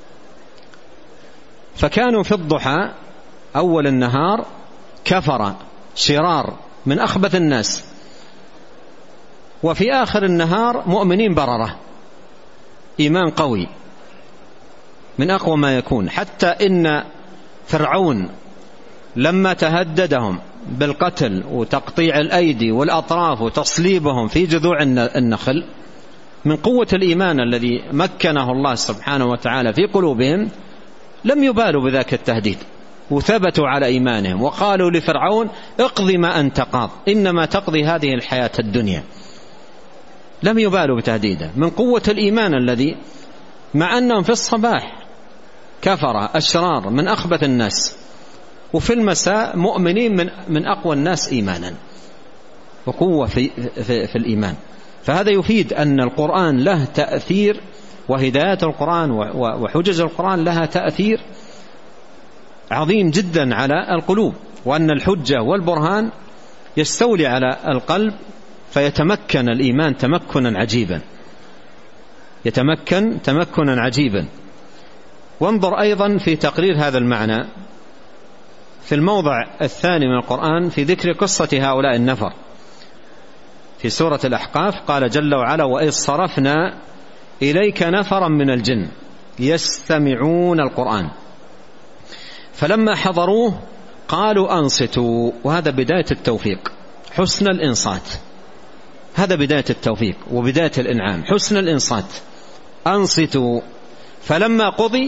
فكانوا في الضحى أول النهار كفر شرار من أخبث الناس، وفي آخر النهار مؤمنين بررة، إيمان قوي من أقوى ما يكون. حتى إن فرعون لما تهددهم بالقتل وتقطيع الأيدي والأطراف وتصليبهم في جذوع النخل، من قوة الإيمان الذي مكنه الله سبحانه وتعالى في قلوبهم لم يبالوا بذاك التهديد، وثبتوا على إيمانهم، وقالوا لفرعون اقضي ما أنت قاض إنما تقضي هذه الحياة الدنيا. لم يبالوا بتهديده من قوة الإيمان الذي، مع أنهم في الصباح كفر أشرار من أخبث الناس، وفي المساء مؤمنين من, من أقوى الناس إيمانا وقوة في, في, في الإيمان. فهذا يفيد أن القرآن له تأثير، وهداية القرآن وحجج القرآن لها تأثير عظيم جدا على القلوب، وأن الحجة والبرهان يستولي على القلب فيتمكن الإيمان تمكنا عجيبا، يتمكن تمكنا عجيبا. وانظر أيضا في تقرير هذا المعنى في الموضع الثاني من القرآن في ذكر قصة هؤلاء النفر في سورة الأحقاف. قال جل وعلا وإذ صرفنا إليك نفرا من الجن يستمعون القرآن فلما حضروه قالوا أنصتوا. وهذا بداية التوفيق، حسن الإنصات، هذا بداية التوفيق وبداية الإنعام، حسن الإنصات. أنصتوا فلما قضي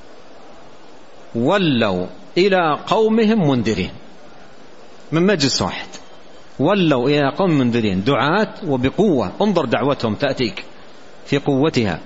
ولوا إلى قومهم منذرين، من مجلس واحد ولوا إلى قوم منذرين، دعاة وبقوة. انظر دعوتهم تأتيك في قوتها.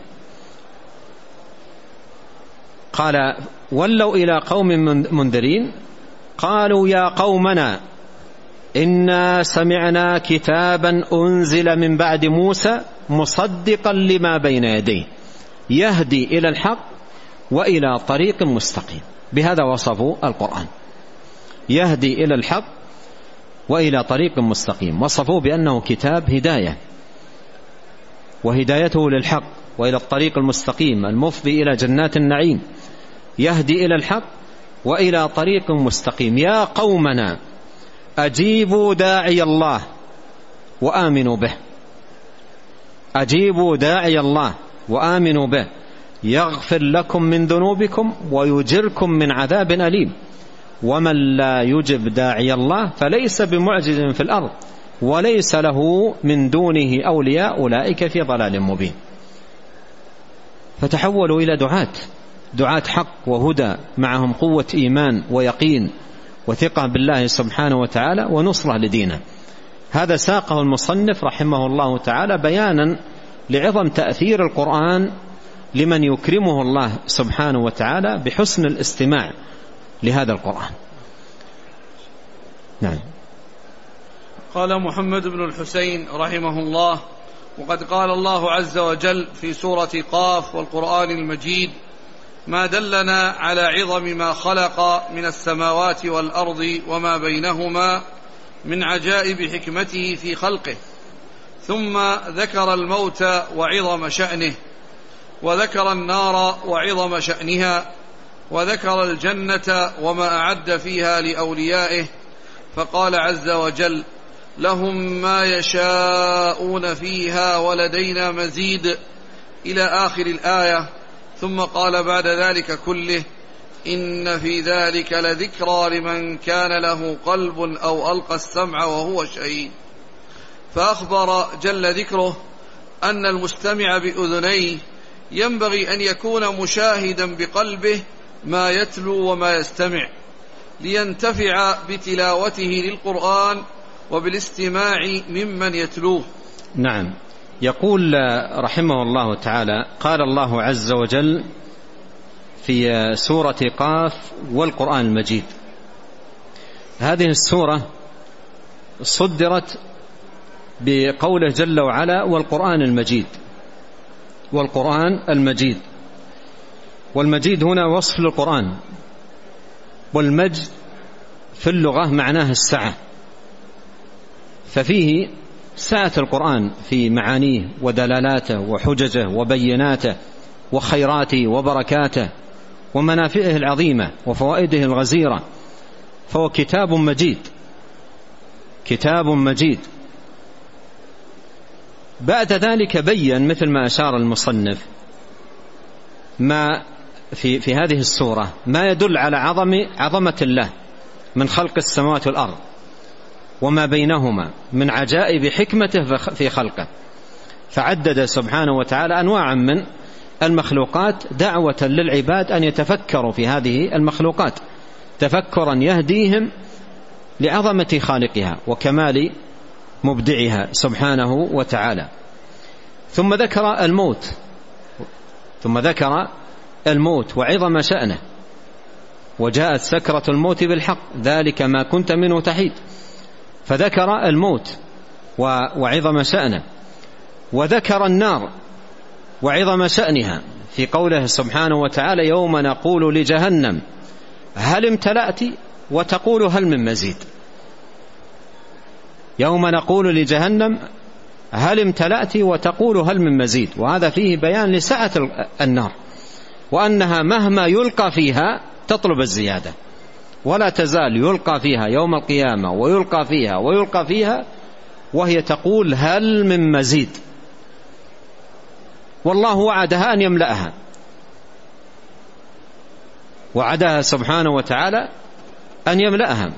قال ولوا إلى قوم منذرين قالوا يا قومنا إنا سمعنا كتابا أنزل من بعد موسى مصدقا لما بين يديه يهدي إلى الحق وإلى طريق مستقيم. بهذا وصفوا القرآن، يهدي إلى الحق وإلى طريق مستقيم، وصفوه بأنه كتاب هداية، وهدايته للحق وإلى الطريق المستقيم المفضي إلى جنات النعيم، يهدي إلى الحق وإلى طريق مستقيم. يا قومنا أجيبوا داعي الله وآمنوا به، أجيبوا داعي الله وآمنوا به يغفر لكم من ذنوبكم ويجركم من عذاب أليم ومن لا يجب داعي الله فليس بمعجز في الأرض وليس له من دونه أولياء أولئك في ضلال مبين. فتحولوا إلى دعاة دعاة حق وهدى، معهم قوة إيمان ويقين وثقة بالله سبحانه وتعالى ونصرة لدينه. هذا ساقه المصنف رحمه الله تعالى بيانا لعظم تأثير القرآن لمن يكرمه الله سبحانه وتعالى بحسن الاستماع لهذا القرآن. نعم. قال محمد بن الحسين رحمه الله: وقد قال الله عز وجل في سورة قاف والقرآن المجيد: ما دلنا على عظم ما خلق من السماوات والأرض وما بينهما من عجائب حكمته في خلقه. ثم ذكر الموت وعظم شأنه، وذكر النار وعظم شأنها، وذكر الجنة وما أعد فيها لأوليائه، فقال عز وجل: لهم ما يشاءون فيها ولدينا مزيد إلى آخر الآية. ثم قال بعد ذلك كله: إن في ذلك لذكرى لمن كان له قلب أو ألقى السمع وهو شهيد. فأخبر جل ذكره أن المستمع بأذنيه ينبغي أن يكون مشاهدا بقلبه ما يتلو وما يستمع، لينتفع بتلاوته للقرآن وبالاستماع ممن يتلوه. نعم. يقول رحمه الله تعالى: قال الله عز وجل في سورة قاف: والقرآن المجيد. هذه السورة صدرت بقوله جل وعلا: والقرآن المجيد. والقرآن المجيد، والمجيد هنا وصف للقرآن، والمجد في اللغة معناه السعة، ففيه سعة القرآن في معانيه ودلالاته وحججه وبيناته وخيراته وبركاته ومنافعه العظيمة وفوائده الغزيرة، فهو كتاب مجيد، كتاب مجيد. بعد ذلك بين مثل ما أشار المصنف ما في في هذه السورة ما يدل على عظم عظمة الله من خلق السماوات والأرض وما بينهما من عجائب حكمته في خلقه، فعدد سبحانه وتعالى أنواعا من المخلوقات دعوة للعباد أن يتفكروا في هذه المخلوقات تفكرا يهديهم لعظمة خالقها وكمال مبدعها سبحانه وتعالى. ثم ذكر الموت ثم ذكر الموت وعظم شأنه: وجاءت سكرة الموت بالحق ذلك ما كنت منه تحيد. فذكر الموت وعظم شأنه، وذكر النار وعظم شأنها في قوله سبحانه وتعالى: يوم نقول لجهنم هل امتلأت وتقول هل من مزيد. يوم نقول لجهنم هل امتلأت وتقول هل من مزيد. وهذا فيه بيان لسعة النار، وأنها مهما يلقى فيها تطلب الزيادة، ولا تزال يلقى فيها يوم القيامة ويلقى فيها ويلقى فيها وهي تقول هل من مزيد. والله وعدها أن يملأها، وعدها سبحانه وتعالى أن يملأها،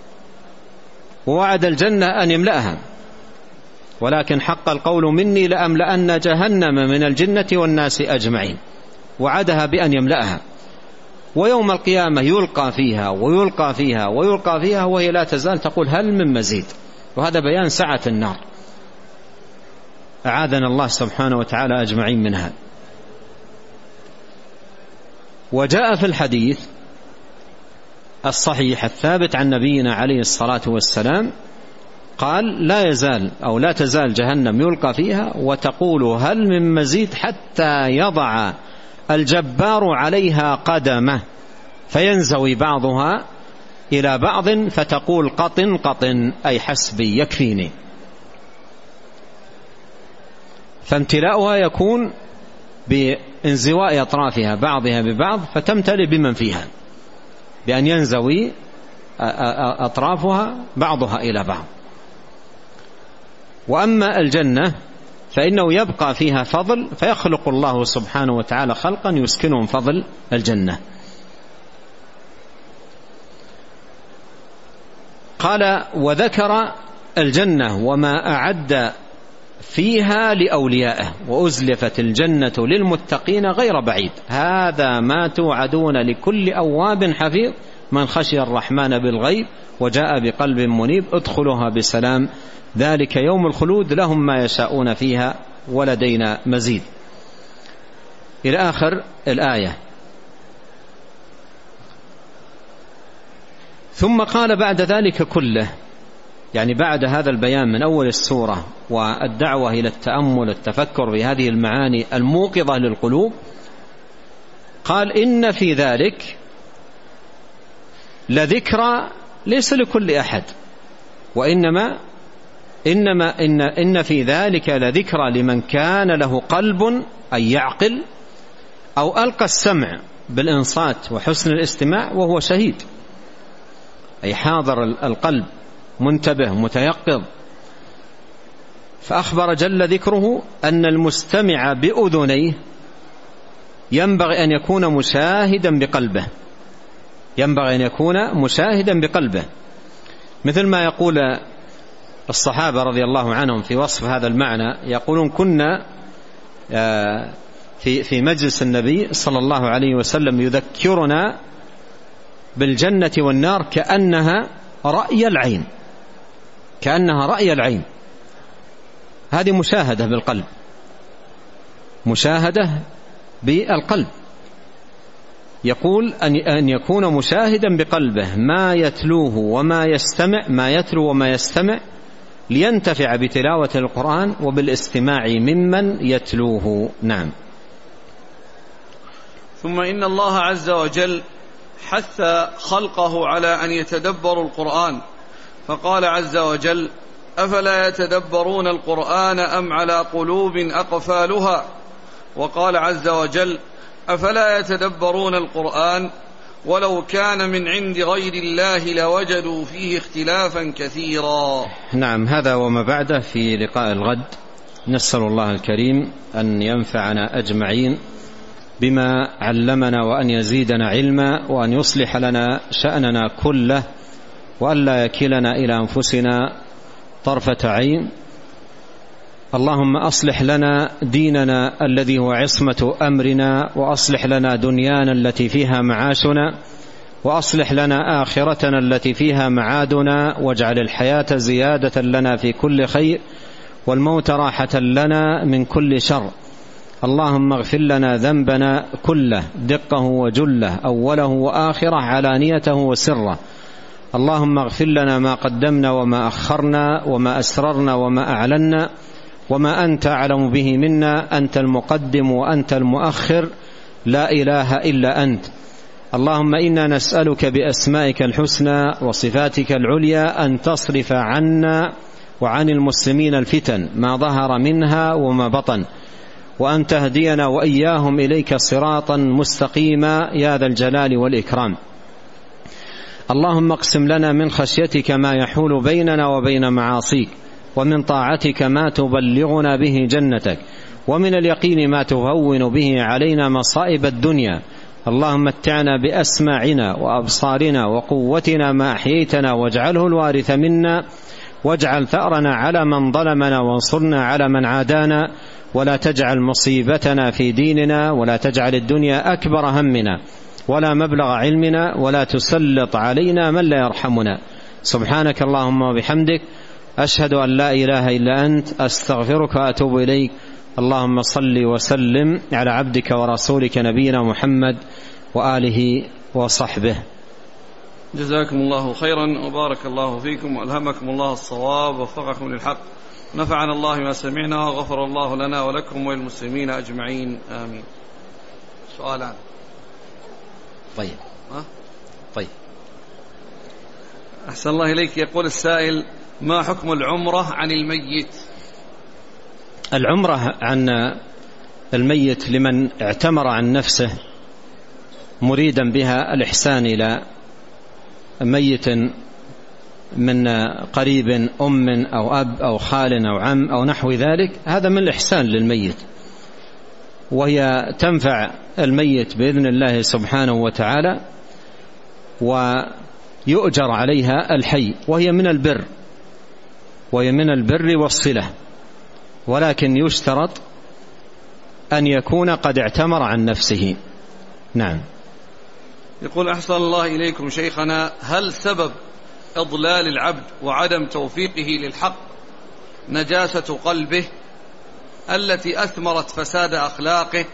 ووعد الجنة أن يملأها، ولكن حق القول مني لأملأن جهنم من الجنة والناس أجمعين. وعدها بأن يملأها، ويوم القيامة يلقى فيها ويلقى فيها ويلقى فيها وهي لا تزال تقول هل من مزيد. وهذا بيان سعة النار، أعاذنا الله سبحانه وتعالى أجمعين منها. وجاء في الحديث الصحيح الثابت عن نبينا عليه الصلاة والسلام قال: لا يزال أو لا تزال جهنم يلقى فيها وتقول هل من مزيد حتى يضع الجبار عليها قدمه فينزوي بعضها إلى بعض فتقول قطن قطن، أي حسبي يكفيني. فامتلاؤها يكون بانزواء أطرافها بعضها ببعض فتمتلئ بمن فيها، بأن ينزوي أطرافها بعضها إلى بعض. وأما الجنة فإنه يبقى فيها فضل، فيخلق الله سبحانه وتعالى خلقا يسكنهم فضل الجنة. قال: وذكر الجنة وما أعد فيها لأوليائه وأزلفت الجنة للمتقين غير بعيد هذا ما توعدون لكل أواب حفيظ من خشي الرحمن بالغيب وجاء بقلب منيب ادخلوها بسلام ذلك يوم الخلود لهم ما يشاءون فيها ولدينا مزيد، إلى آخر الآية. ثم قال بعد ذلك كله، يعني بعد هذا البيان من أول السورة والدعوة إلى التأمل التفكر بهذه المعاني الموقظة للقلوب، قال: إن في ذلك لذكرى ليس لكل أحد، وإنما إنما إن, إن في ذلك لذكرى لمن كان له قلب أي يعقل أو ألقى السمع بالإنصات وحسن الاستماع وهو شهيد، أي حاضر القلب منتبه متيقظ فأخبر جل ذكره أن المستمع بأذنيه ينبغي أن يكون مشاهدا بقلبه، ينبغي أن يكون مشاهدا بقلبه، مثل ما يقول الصحابة رضي الله عنهم في وصف هذا المعنى، يقولون كنا في في مجلس النبي صلى الله عليه وسلم يذكرنا بالجنة والنار كأنها رأي العين، كأنها رأي العين. هذه مشاهدة بالقلب، مشاهدة بالقلب. يقول أن يكون مشاهدا بقلبه ما يتلوه وما يستمع، ما يتلو وما يستمع، لينتفع بتلاوة القرآن وبالاستماع ممن يتلوه. نعم. ثم إن الله عز وجل حث خلقه على أن يتدبروا القرآن، فقال عز وجل: أفلا يتدبرون القرآن أم على قلوب أقفالها؟ وقال عز وجل: أفلا يتدبرون القرآن ولو كان من عند غير الله لوجدوا فيه اختلافا كثيرا. نعم، هذا وما بعده في لقاء الغد. نسأل الله الكريم أن ينفعنا أجمعين بما علمنا، وأن يزيدنا علما، وأن يصلح لنا شأننا كله، وأن لا يكلنا إلى أنفسنا طرفة عين. اللهم أصلح لنا ديننا الذي هو عصمة أمرنا، وأصلح لنا دنيانا التي فيها معاشنا، وأصلح لنا آخرتنا التي فيها معادنا، واجعل الحياة زيادة لنا في كل خير، والموت راحة لنا من كل شر. اللهم اغفر لنا ذنبنا كله، دقه وجله، أوله وآخره، علانيته وسره. اللهم اغفر لنا ما قدمنا وما أخرنا، وما أسررنا وما أعلنا، وما أنت أعلم به منا. أنت المقدم وأنت المؤخر، لا إله إلا أنت. اللهم إنا نسألك بأسمائك الحسنى وصفاتك العليا أن تصرف عنا وعن المسلمين الفتن ما ظهر منها وما بطن، وأن تهدينا وإياهم إليك صراطا مستقيما يا ذا الجلال والإكرام. اللهم اقسم لنا من خشيتك ما يحول بيننا وبين معاصيك، ومن طاعتك ما تبلغنا به جنتك، ومن اليقين ما تهون به علينا مصائب الدنيا. اللهم متعنا بأسماعنا وأبصارنا وقوتنا ما أحييتنا، واجعله الوارث منا، واجعل ثأرنا على من ظلمنا، وانصرنا على من عادانا، ولا تجعل مصيبتنا في ديننا، ولا تجعل الدنيا أكبر همنا ولا مبلغ علمنا، ولا تسلط علينا من لا يرحمنا. سبحانك اللهم وبحمدك، أشهد أن لا إله إلا أنت، أستغفرك وأتوب إليك. اللهم صل وسلم على عبدك ورسولك نبينا محمد وآله وصحبه. جزاكم الله خيرا، وبارك الله فيكم، وألهمكم الله الصواب، ووفقكم للحق، نفعنا الله ما سمعنا، وغفر الله لنا ولكم وللمسلمين أجمعين، آمين. سؤالان. طيب ها؟ طيب أحسن الله إليك. يقول السائل: ما حكم العمرة عن الميت؟ العمرة عن الميت لمن اعتمر عن نفسه مريدا بها الإحسان إلى ميت من قريب، أم أو أب أو خال أو عم أو نحو ذلك، هذا من الإحسان للميت، وهي تنفع الميت بإذن الله سبحانه وتعالى، ويؤجر عليها الحي، وهي من البر، وهي من البر والصلة، ولكن يشترط أن يكون قد اعتمر عن نفسه. نعم. يقول: أحسن الله إليكم شيخنا، هل سبب إضلال العبد وعدم توفيقه للحق نجاسة قلبه التي أثمرت فساد أخلاقه؟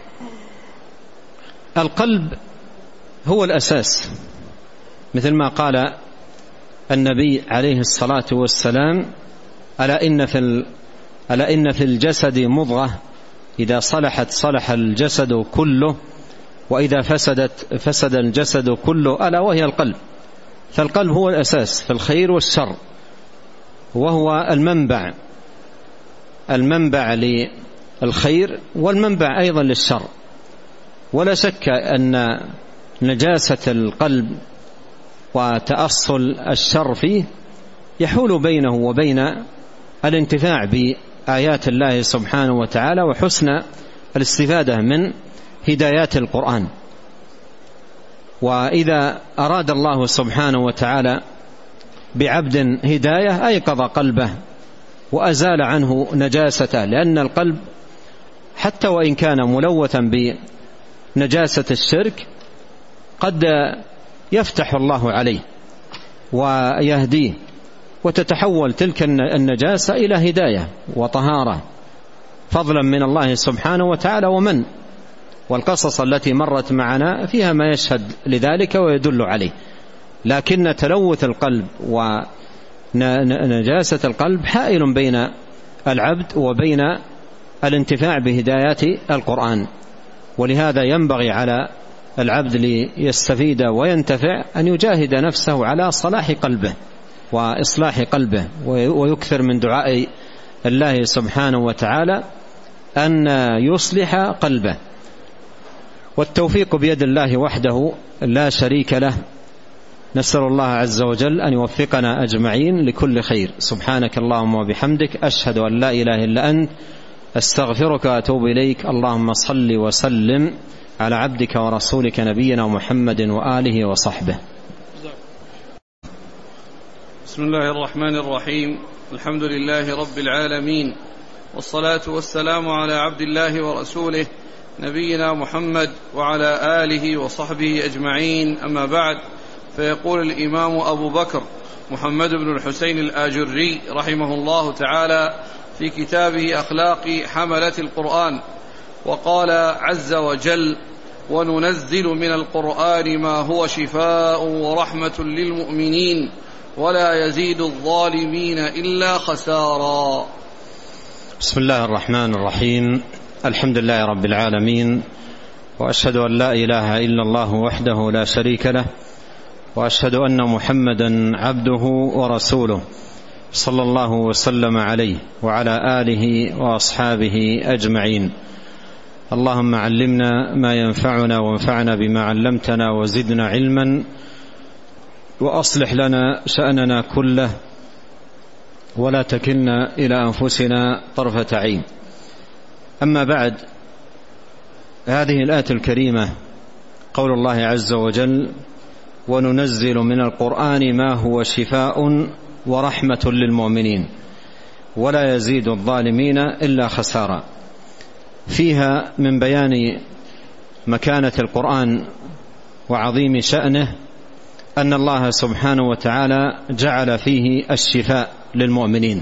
القلب هو الأساس، مثل ما قال النبي عليه الصلاة والسلام: ألا إن في ألا إن في الجسد مضغة إذا صلحت صلح الجسد كله، وإذا فسدت فسد الجسد كله، ألا وهي القلب. فالقلب هو الأساس في الخير والشر، وهو المنبع المنبع للخير والمنبع أيضا للشر. ولا شك أن نجاسة القلب وتأصل الشر فيه يحول بينه وبين الانتفاع آيات الله سبحانه وتعالى وحسن الاستفادة من هدايات القرآن. وإذا أراد الله سبحانه وتعالى بعبد هداية أيقظ قلبه وأزال عنه نجاسته، لأن القلب حتى وإن كان ملوثا بنجاسة الشرك قد يفتح الله عليه ويهديه، وتتحول تلك النجاسة إلى هداية وطهارة فضلا من الله سبحانه وتعالى ومن. والقصص التي مرت معنا فيها ما يشهد لذلك ويدل عليه. لكن تلوث القلب ونجاسة القلب حائل بين العبد وبين الانتفاع بهدايات القرآن. ولهذا ينبغي على العبد ليستفيد وينتفع أن يجاهد نفسه على صلاح قلبه وإصلاح قلبه، ويكثر من دعاء الله سبحانه وتعالى أن يصلح قلبه. والتوفيق بيد الله وحده لا شريك له. نسأل الله عز وجل أن يوفقنا أجمعين لكل خير. سبحانك اللهم وبحمدك، أشهد أن لا إله إلا أنت، أستغفرك وأتوب إليك. اللهم صل وسلم على عبدك ورسولك نبينا محمد وآله وصحبه. بسم الله الرحمن الرحيم. الحمد لله رب العالمين، والصلاة والسلام على عبد الله ورسوله نبينا محمد وعلى آله وصحبه أجمعين. أما بعد، فيقول الإمام أبو بكر محمد بن الحسين الآجري رحمه الله تعالى في كتابه أخلاق حملة القرآن، وقال عز وجل: وننزل من القرآن ما هو شفاء ورحمة للمؤمنين ولا يزيد الظالمين إلا خسارا. بسم الله الرحمن الرحيم. الحمد لله رب العالمين، وأشهد أن لا إله إلا الله وحده لا شريك له، وأشهد أن محمدا عبده ورسوله صلى الله وسلم عليه وعلى آله وأصحابه أجمعين. اللهم علمنا ما ينفعنا وانفعنا بما علمتنا وزدنا علما، وأصلح لنا شأننا كله ولا تكلنا إلى أنفسنا طرفة عين. أما بعد، هذه الآية الكريمة قول الله عز وجل: وننزل من القرآن ما هو شفاء ورحمة للمؤمنين ولا يزيد الظالمين إلا خسارا. فيها من بيان مكانة القرآن وعظيم شأنه أن الله سبحانه وتعالى جعل فيه الشفاء للمؤمنين،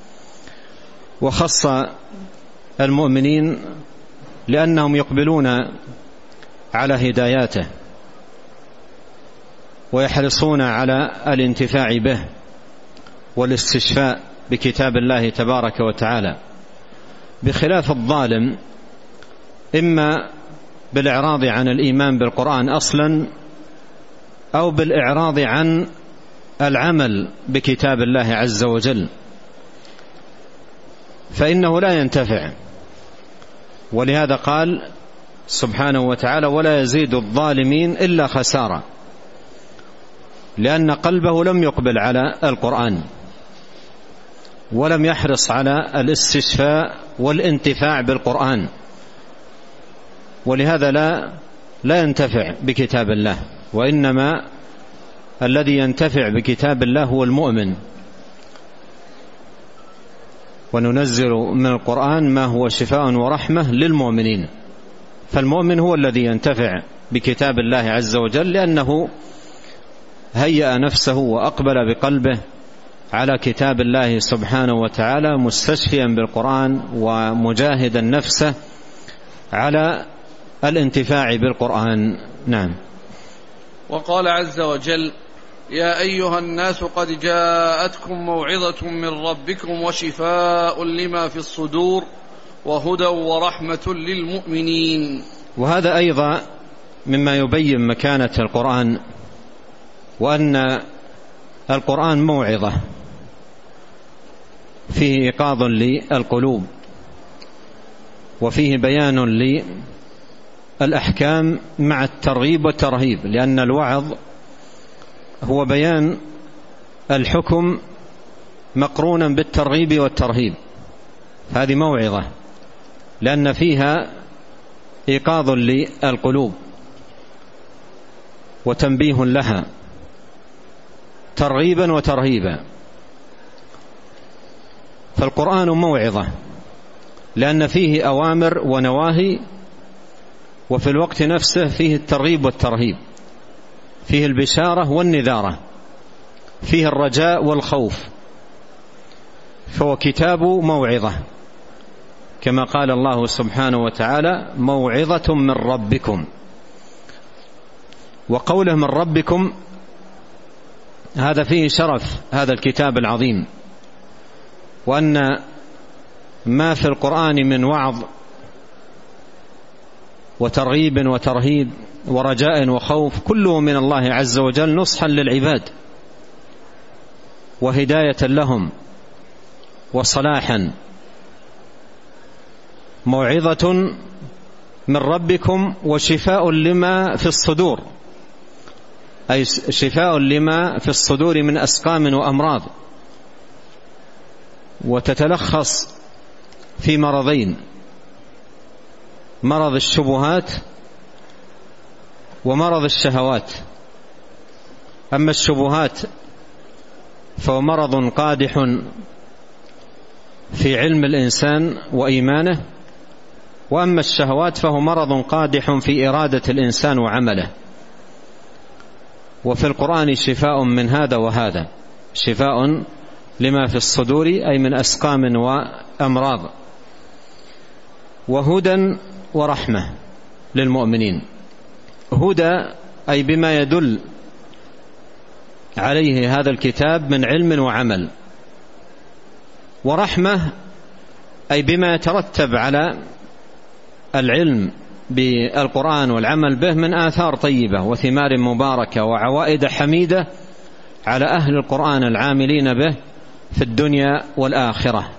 وخص المؤمنين لأنهم يقبلون على هداياته ويحرصون على الانتفاع به والاستشفاء بكتاب الله تبارك وتعالى، بخلاف الظالم إما بالإعراض عن الإيمان بالقرآن أصلا أو بالإعراض عن العمل بكتاب الله عز وجل، فإنه لا ينتفع. ولهذا قال سبحانه وتعالى: ولا يزيد الظالمين إلا خسارة، لأن قلبه لم يقبل على القرآن ولم يحرص على الاستشفاء والانتفاع بالقرآن، ولهذا لا لا ينتفع بكتاب الله. وإنما الذي ينتفع بكتاب الله هو المؤمن. وننزل من القرآن ما هو شفاء ورحمة للمؤمنين، فالمؤمن هو الذي ينتفع بكتاب الله عز وجل، لأنه هيأ نفسه وأقبل بقلبه على كتاب الله سبحانه وتعالى، مستشفيا بالقرآن ومجاهدا نفسه على الانتفاع بالقرآن. نعم. وقال عز وجل: يا أيها الناس قد جاءتكم موعظة من ربكم وشفاء لما في الصدور وهدى ورحمة للمؤمنين. وهذا أيضا مما يبين مكانة القرآن، وأن القرآن موعظة فيه إيقاظ للقلوب، وفيه بيان للأحكام مع الترغيب والترهيب، لأن الوعظ هو بيان الحكم مقرونا بالترغيب والترهيب، هذه موعظة لأن فيها إيقاظ للقلوب وتنبيه لها، ترغيبا وترهيبا. فالقرآن موعظة لأن فيه أوامر ونواهي، وفي الوقت نفسه فيه الترغيب والترهيب، فيه البشارة والنذارة، فيه الرجاء والخوف. فهو كتاب موعظة كما قال الله سبحانه وتعالى: موعظة من ربكم. وقوله من ربكم هذا فيه شرف هذا الكتاب العظيم، وأن ما في القرآن من وعظ وترغيب وترهيب ورجاء وخوف كله من الله عز وجل نصحا للعباد وهداية لهم وصلاحا. موعظة من ربكم وشفاء لما في الصدور، أي شفاء لما في الصدور من أسقام وأمراض، وتتلخص في مرضين: مرض الشبهات ومرض الشهوات. أما الشبهات فهو مرض قادح في علم الإنسان وإيمانه، وأما الشهوات فهو مرض قادح في إرادة الإنسان وعمله. وفي القرآن شفاء من هذا وهذا، شفاء لما في الصدور أي من أسقام وأمراض، وهدى ورحمة للمؤمنين. هدى أي بما يدل عليه هذا الكتاب من علم وعمل، ورحمة أي بما يترتب على العلم بالقرآن والعمل به من آثار طيبة وثمار مباركة وعوائد حميدة على أهل القرآن العاملين به في الدنيا والآخرة.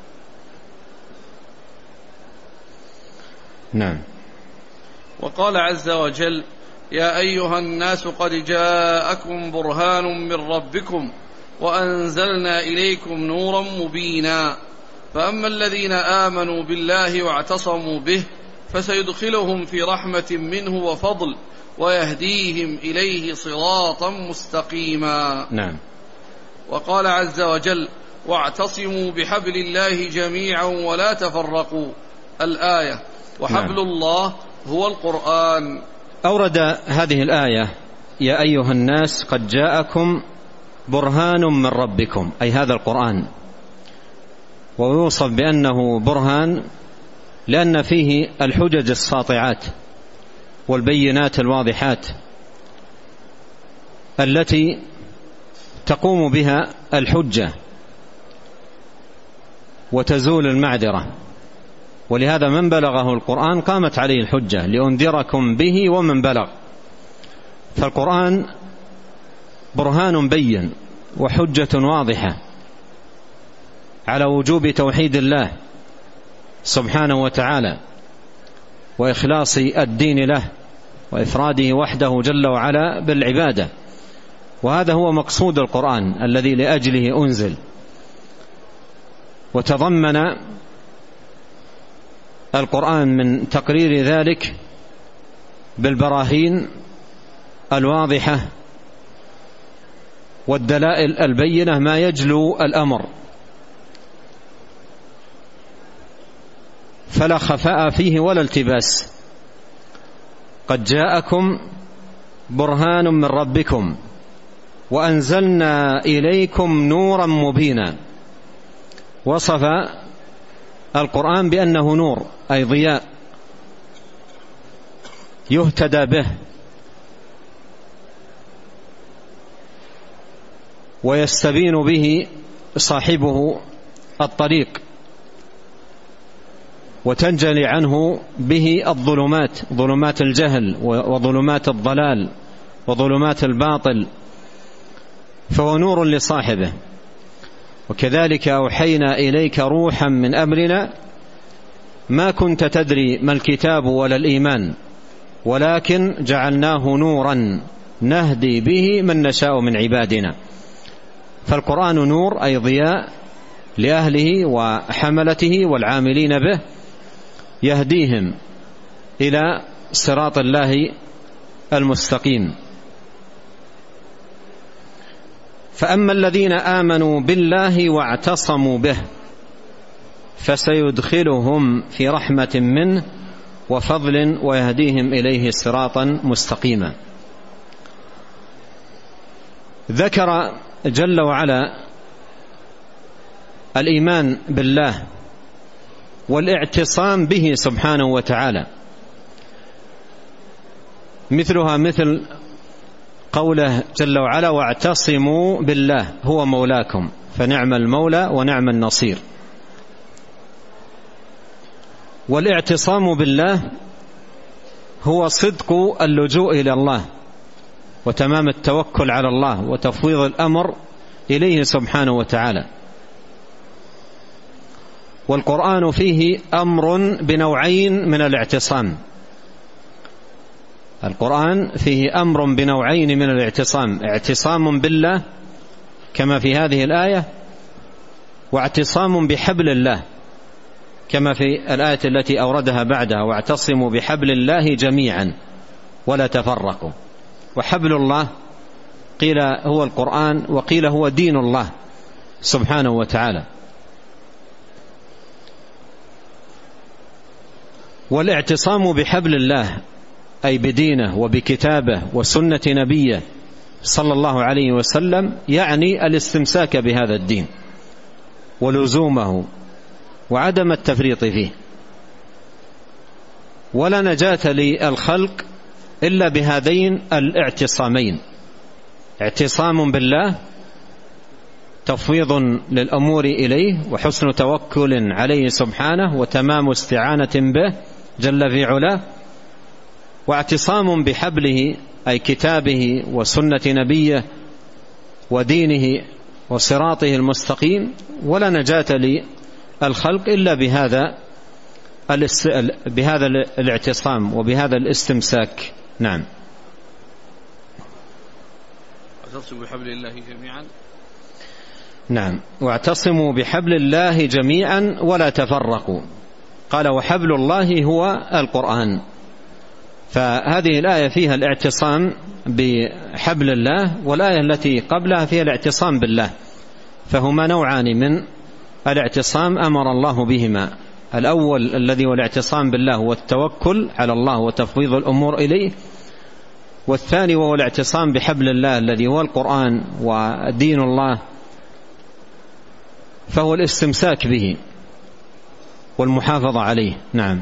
نعم. وقال عز وجل: يا أيها الناس قد جاءكم برهان من ربكم وأنزلنا إليكم نورا مبينا. فأما الذين آمنوا بالله واعتصموا به فسيدخلهم في رحمة منه وفضل ويهديهم إليه صراطا مستقيما. نعم. وقال عز وجل: واعتصموا بحبل الله جميعا ولا تفرقوا. الآية. وحبل نعم. الله هو القرآن. أورد هذه الآية: يا أيها الناس قد جاءكم برهان من ربكم، أي هذا القرآن، ويوصف بأنه برهان لأن فيه الحجج الساطعات والبينات الواضحات التي تقوم بها الحجة وتزول المعذرة. ولهذا من بلغه القرآن قامت عليه الحجة لأنذركم به ومن بلغ. فالقرآن برهان بين وحجة واضحة على وجوب توحيد الله سبحانه وتعالى وإخلاص الدين له وإفراده وحده جل وعلا بالعبادة. وهذا هو مقصود القرآن الذي لأجله أنزل. وتضمن القرآن من تقرير ذلك بالبراهين الواضحة والدلائل البينة ما يجلو الأمر، فلا خفاء فيه ولا التباس. قد جاءكم برهان من ربكم وأنزلنا إليكم نورا مبينا. وصف القرآن بأنه نور، أي ضياء يهتدى به ويستبين به صاحبه الطريق وتنجلي عنه به الظلمات، ظلمات الجهل وظلمات الضلال وظلمات الباطل، فهو نور لصاحبه. وكذلك أوحينا إليك روحا من أمرنا ما كنت تدري ما الكتاب ولا الإيمان ولكن جعلناه نورا نهدي به من نشاء من عبادنا. فالقرآن نور، أي ضياء لأهله وحملته والعاملين به، يهديهم إلى صراط الله المستقيم. فأما الذين آمنوا بالله واعتصموا به فسيدخلهم في رحمة منه وفضل ويهديهم إليه صراطا مستقيما. ذكر جل وعلا الإيمان بالله والاعتصام به سبحانه وتعالى، مثلها مثل قوله جل وعلا واعتصموا بالله هو مولاكم فنعم المولى ونعم النصير. والاعتصام بالله هو صدق اللجوء إلى الله وتمام التوكل على الله وتفويض الأمر إليه سبحانه وتعالى. والقرآن فيه أمر بنوعين من الاعتصام، القرآن فيه أمر بنوعين من الاعتصام، اعتصام بالله كما في هذه الآية، واعتصام بحبل الله كما في الآية التي أوردها بعدها واعتصموا بحبل الله جميعا ولا تفرقوا. وحبل الله قيل هو القرآن وقيل هو دين الله سبحانه وتعالى. والاعتصام بحبل الله أي بدينه وبكتابه وسنة نبيه صلى الله عليه وسلم يعني الاستمساك بهذا الدين ولزومه وعدم التفريط فيه. ولا نجاة للخلق إلا بهذين الاعتصامين، اعتصام بالله تفويض للأمور إليه وحسن توكل عليه سبحانه وتمام استعانة به جل في علاه، واعتصام بحبله أي كتابه وسنة نبيه ودينه وصراطه المستقيم. ولا نجاة للخلق إلا بهذا بهذا الاعتصام وبهذا الاستمساك. نعم. واعتصموا بحبل الله جميعا. نعم، واعتصموا بحبل الله جميعا ولا تفرقوا. قال وحبل الله هو القرآن. فهذه الآية فيها الاعتصام بحبل الله، والآية التي قبلها فيها الاعتصام بالله، فهما نوعان من الاعتصام أمر الله بهما. الأول الذي هو الاعتصام بالله هو التوكل على الله وتفويض الأمور إليه، والثاني وهو الاعتصام بحبل الله الذي هو القرآن ودين الله، فهو الاستمساك به والمحافظة عليه. نعم.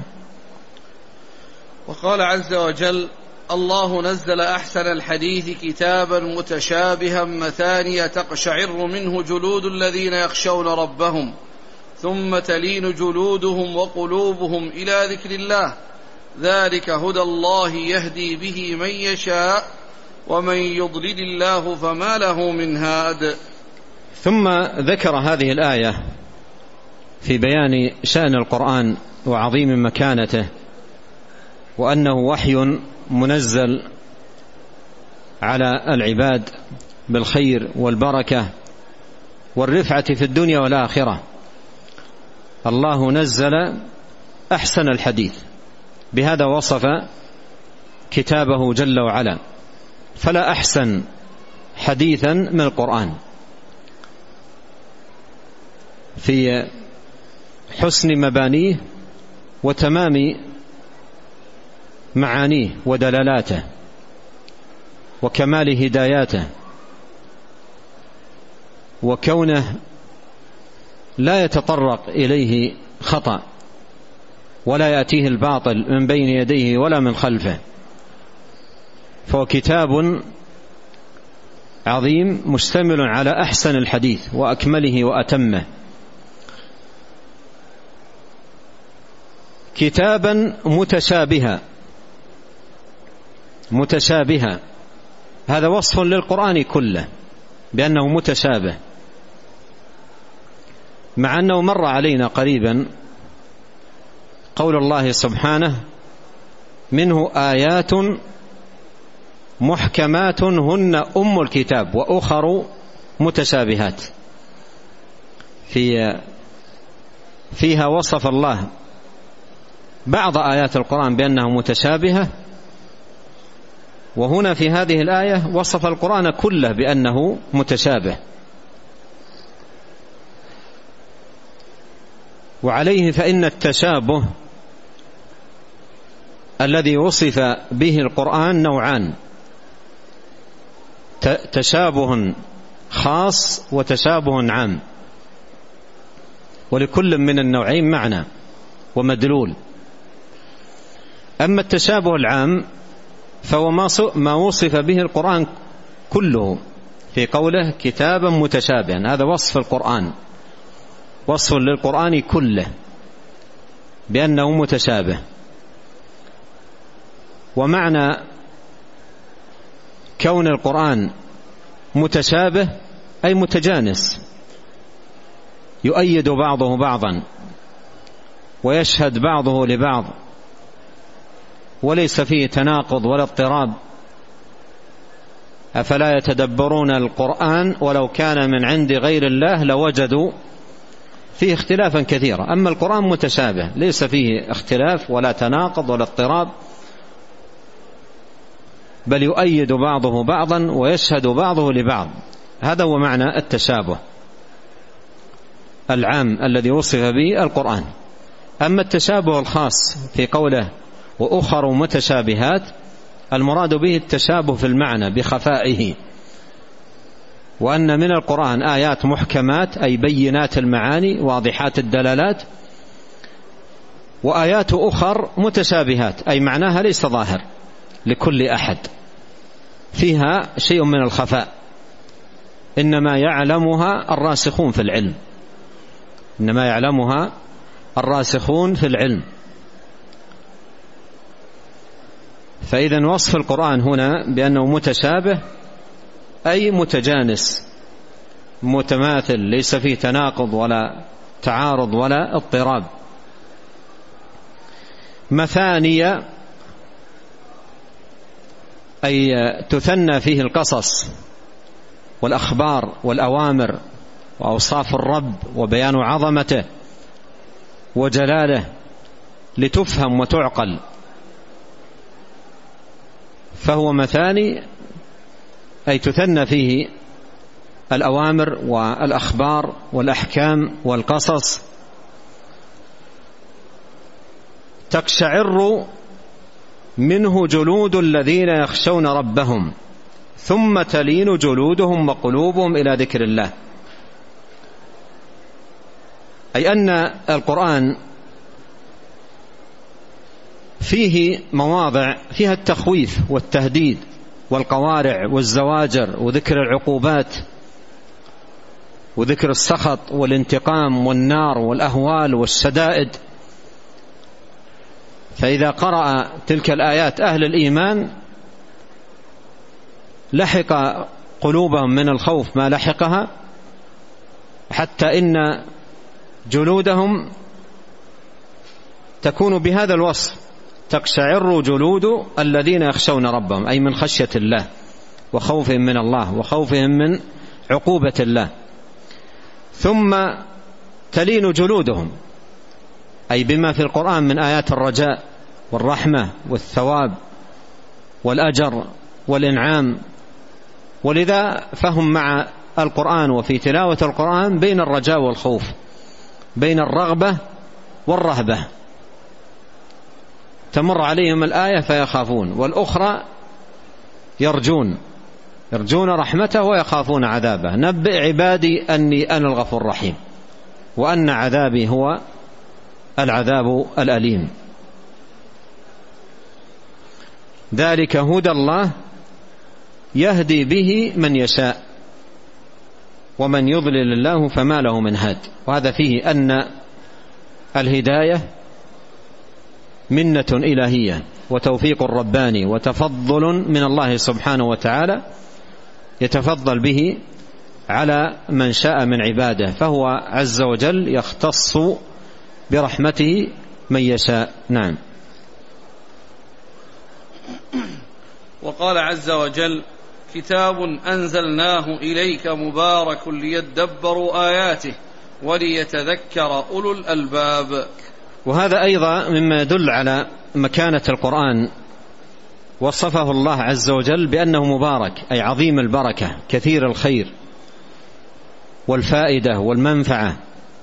وقال عز وجل الله نزل أحسن الحديث كتابا متشابها مثانية تقشعر منه جلود الذين يخشون ربهم ثم تلين جلودهم وقلوبهم إلى ذكر الله ذلك هدى الله يهدي به من يشاء ومن يضلل الله فما له من هاد. ثم ذكر هذه الآية في بيان شأن القرآن وعظيم مكانته وأنه وحي منزل على العباد بالخير والبركة والرفعة في الدنيا والآخرة. الله نزل أحسن الحديث، بهذا وصف كتابه جل وعلا، فلا أحسن حديثا من القرآن في حسن مبانيه وتمام معانيه ودلالاته وكمال هداياته، وكونه لا يتطرق إليه خطأ ولا يأتيه الباطل من بين يديه ولا من خلفه، فهو كتاب عظيم مشتمل على أحسن الحديث وأكمله وأتمه، كتابا متشابها. متشابها هذا وصف للقرآن كله بأنه متشابه، مع أنه مر علينا قريبا قول الله سبحانه منه آيات محكمات هن أم الكتاب وأخر متشابهات. في فيها وصف الله بعض آيات القرآن بأنها متشابهة، وهنا في هذه الآية وصف القرآن كله بأنه متشابه. وعليه فإن التشابه الذي وصف به القرآن نوعان: تشابه خاص وتشابه عام، ولكل من النوعين معنى ومدلول. أما التشابه العام فهو ما وصف به القرآن كله في قوله كتابا متشابها، هذا وصف القرآن، وصف للقرآن كله بأنه متشابه. ومعنى كون القرآن متشابه أي متجانس، يؤيد بعضه بعضا ويشهد بعضه لبعض، وليس فيه تناقض ولا اضطراب. أفلا يتدبرون القرآن ولو كان من عند غير الله لوجدوا فيه اختلافا كثيرا. أما القرآن متشابه ليس فيه اختلاف ولا تناقض ولا اضطراب، بل يؤيد بعضه بعضا ويشهد بعضه لبعض. هذا هو معنى التشابه العام الذي وصف به القرآن. أما التشابه الخاص في قوله وأخر متشابهات، المراد به التشابه في المعنى بخفائه، وأن من القرآن آيات محكمات أي بينات المعاني واضحات الدلالات، وآيات أخر متشابهات أي معناها ليس ظاهر لكل أحد، فيها شيء من الخفاء، إنما يعلمها الراسخون في العلم، إنما يعلمها الراسخون في العلم. فإذا وصف القرآن هنا بأنه متشابه أي متجانس متماثل، ليس فيه تناقض ولا تعارض ولا اضطراب. مثانية أي تثنى فيه القصص والأخبار والأوامر وأوصاف الرب وبيان عظمته وجلاله لتفهم وتعقل، فهو مثاني أي تثنى فيه الأوامر والأخبار والأحكام والقصص. تقشعر منه جلود الذين يخشون ربهم ثم تلين جلودهم وقلوبهم إلى ذكر الله، أي أن القرآن فيه مواضع فيها التخويف والتهديد والقوارع والزواجر وذكر العقوبات وذكر السخط والانتقام والنار والأهوال والشدائد. فإذا قرأ تلك الآيات أهل الإيمان لحق قلوبهم من الخوف ما لحقها، حتى إن جلودهم تكون بهذا الوصف: تقشعر جلود الذين يخشون ربهم، أي من خشية الله وخوفهم من الله وخوفهم من عقوبة الله. ثم تلين جلودهم أي بما في القرآن من آيات الرجاء والرحمة والثواب والأجر والإنعام. ولذا فهم مع القرآن وفي تلاوة القرآن بين الرجاء والخوف، بين الرغبة والرهبة، تمر عليهم الآية فيخافون، والأخرى يرجون يرجون رحمته ويخافون عذابه. نبئ عبادي أني أنا الغفور الرحيم وأن عذابي هو العذاب الأليم. ذلك هدى الله يهدي به من يشاء ومن يضلل الله فما له من هاد. وهذا فيه أن الهداية منة إلهية وتوفيق رباني وتفضل من الله سبحانه وتعالى يتفضل به على من شاء من عباده، فهو عز وجل يختص برحمته من يشاء. نعم. وقال عز وجل: كتاب أنزلناه إليك مبارك ليدبروا آياته وليتذكر أولو الألباب. وهذا أيضا مما يدل على مكانة القرآن. وصفه الله عز وجل بأنه مبارك، أي عظيم البركة كثير الخير والفائدة والمنفعة،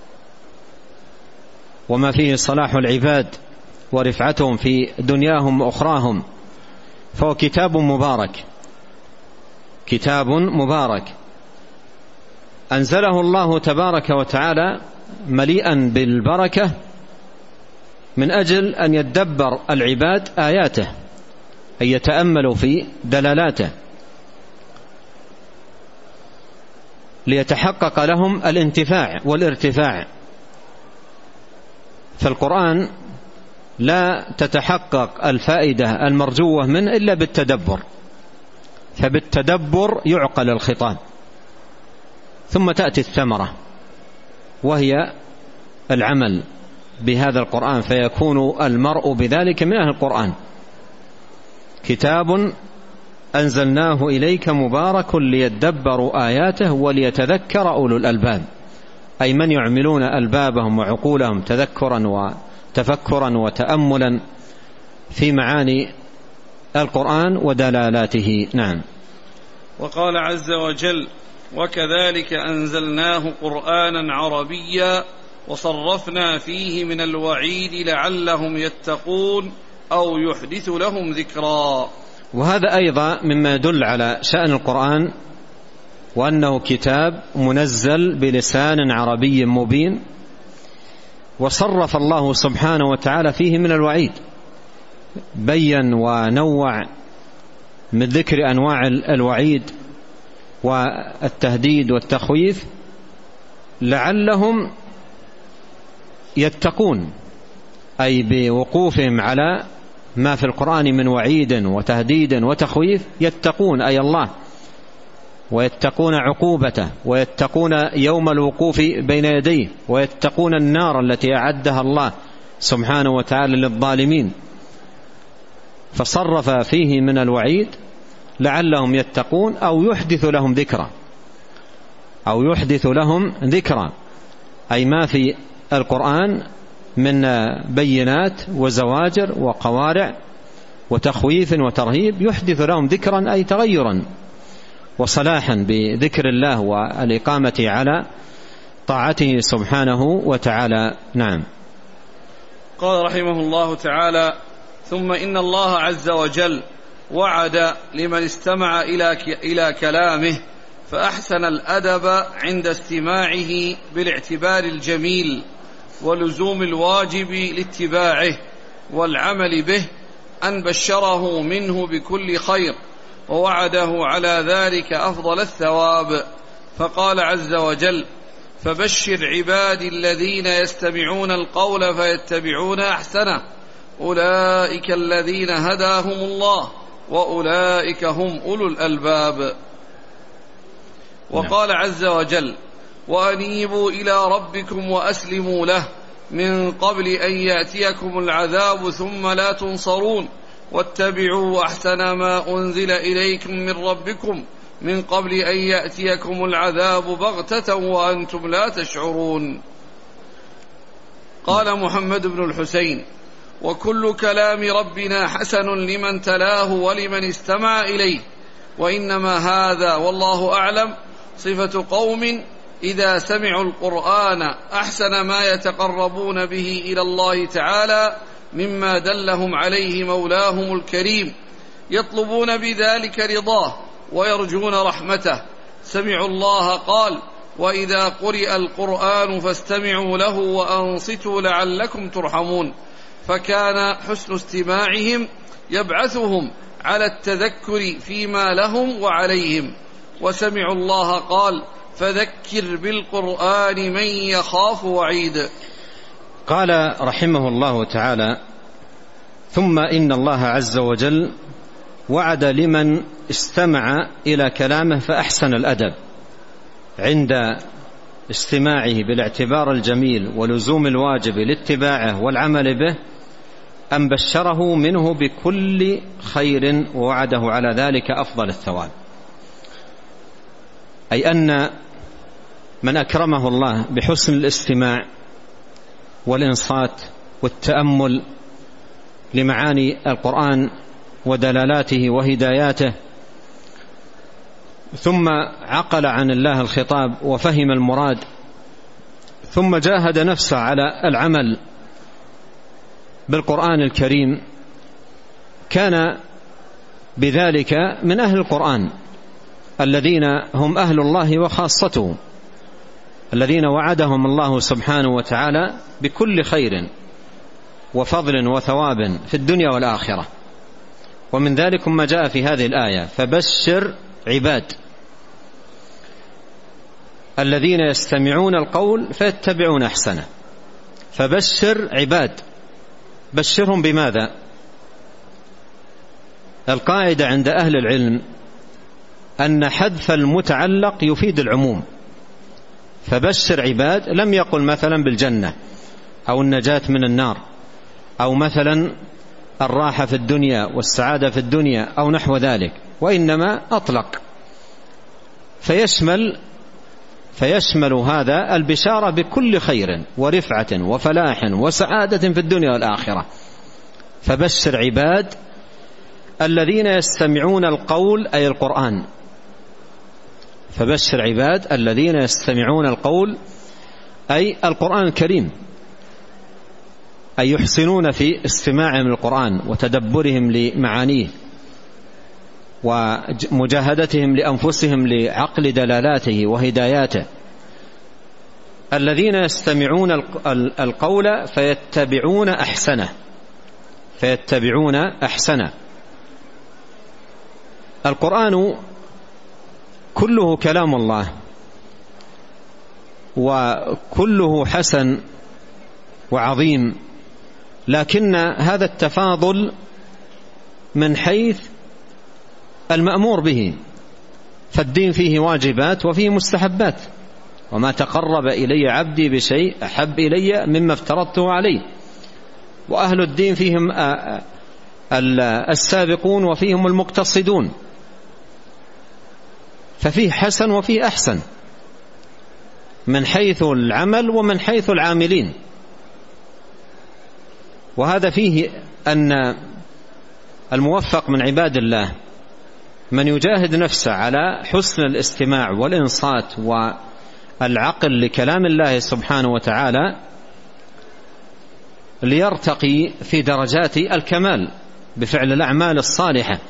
وما فيه صلاح العباد ورفعتهم في دنياهم وأخراهم. فهو كتاب مبارك، كتاب مبارك أنزله الله تبارك وتعالى مليئا بالبركة من أجل أن يدبر العباد آياته، أن يتأملوا في دلالاته، ليتحقق لهم الانتفاع والارتفاع. فالقرآن لا تتحقق الفائدة المرجوة منه إلا بالتدبر، فبالتدبر يعقل الخطاب، ثم تأتي الثمرة وهي العمل بهذا القرآن، فيكون المرء بذلك من أهل القرآن. كتاب أنزلناه إليك مبارك ليدبروا آياته وليتذكر أولو الألباب، أي من يعملون ألبابهم وعقولهم تذكرا وتفكرا وتأملا في معاني القرآن ودلالاته. نعم. وقال عز وجل: وكذلك أنزلناه قرآنا عربيا وصرفنا فيه من الوعيد لعلهم يتقون أو يحدث لهم ذكرا. وهذا أيضا مما يدل على شأن القرآن، وأنه كتاب منزل بلسان عربي مبين، وصرف الله سبحانه وتعالى فيه من الوعيد، بين ونوع من ذكر أنواع الوعيد والتهديد والتخويف لعلهم يتقون، أي بوقوفهم على ما في القرآن من وعيد وتهديد وتخويف يتقون أي الله، ويتقون عقوبته، ويتقون يوم الوقوف بين يديه، ويتقون النار التي أعدها الله سبحانه وتعالى للظالمين. فصرف فيه من الوعيد لعلهم يتقون أو يحدث لهم ذكرا، أو يحدث لهم ذكرا، أي ما في القرآن من بينات وزواجر وقوارع وتخويف وترهيب يحدث لهم ذكرا، أي تغيرا وصلاحا بذكر الله والإقامة على طاعته سبحانه وتعالى. نعم. قال رحمه الله تعالى: ثم إن الله عز وجل وعد لمن استمع إلى كلامه فأحسن الأدب عند استماعه بالاعتبار الجميل ولزوم الواجب لاتباعه والعمل به أن بشره منه بكل خير ووعده على ذلك أفضل الثواب. فقال عز وجل: فبشر عبادي الذين يستمعون القول فيتبعون أحسنه أولئك الذين هداهم الله وأولئك هم أولو الألباب. وقال عز وجل: وأنيبوا إلى ربكم وأسلموا له من قبل أن يأتيكم العذاب ثم لا تنصرون واتبعوا أحسن ما أنزل إليكم من ربكم من قبل أن يأتيكم العذاب بغتة وأنتم لا تشعرون. قال محمد بن الحسين: وكل كلام ربنا حسن لمن تلاه ولمن استمع إليه، وإنما هذا والله أعلم صفة قوم إذا سمعوا القرآن أحسن ما يتقربون به إلى الله تعالى مما دلهم عليه مولاهم الكريم، يطلبون بذلك رضاه ويرجون رحمته. سمعوا الله قال: وإذا قرئ القرآن فاستمعوا له وأنصتوا لعلكم ترحمون. فكان حسن استماعهم يبعثهم على التذكر فيما لهم وعليهم. وسمعوا الله قال: فذكر بالقرآن من يخاف وعيد. قال رحمه الله تعالى: ثم إن الله عز وجل وعد لمن استمع إلى كلامه فأحسن الأدب عند استماعه بالاعتبار الجميل ولزوم الواجب لاتباعه والعمل به أن بشره منه بكل خير ووعده على ذلك أفضل الثواب، أي أن من أكرمه الله بحسن الاستماع والإنصات والتأمل لمعاني القرآن ودلالاته وهداياته، ثم عقل عن الله الخطاب وفهم المراد، ثم جاهد نفسه على العمل بالقرآن الكريم، كان بذلك من أهل القرآن الذين هم أهل الله وخاصته، الذين وعدهم الله سبحانه وتعالى بكل خير وفضل وثواب في الدنيا والآخرة. ومن ذلك ما جاء في هذه الآية: فبشر عباد الذين يستمعون القول فيتبعون أحسنه. فبشر عباد، بشرهم بماذا؟ القاعدة عند أهل العلم أن حذف المتعلق يفيد العموم. فبشر عباد لم يقل مثلا بالجنة أو النجاة من النار أو مثلا الراحة في الدنيا والسعادة في الدنيا أو نحو ذلك، وإنما أطلق، فيشمل فيشمل هذا البشارة بكل خير ورفعة وفلاح وسعادة في الدنيا والآخرة. فبشر عباد الذين يستمعون القول، أي القرآن. فبشر عباد الذين يستمعون القول أي القرآن الكريم، أي يحسنون في استماعهم للقرآن وتدبرهم لمعانيه ومجاهدتهم لأنفسهم لعقل دلالاته وهداياته. الذين يستمعون القول فيتبعون أحسنه، فيتبعون أحسنه. القرآن كله كلام الله وكله حسن وعظيم، لكن هذا التفاضل من حيث المأمور به، فالدين فيه واجبات وفيه مستحبات. وما تقرب إلي عبدي بشيء أحب إلي مما افترضته عليه. وأهل الدين فيهم السابقون وفيهم المقتصدون، ففيه حسن وفيه أحسن من حيث العمل ومن حيث العاملين. وهذا فيه أن الموفق من عباد الله من يجاهد نفسه على حسن الاستماع والإنصات والعقل لكلام الله سبحانه وتعالى ليرتقي في درجات الكمال بفعل الأعمال الصالحة،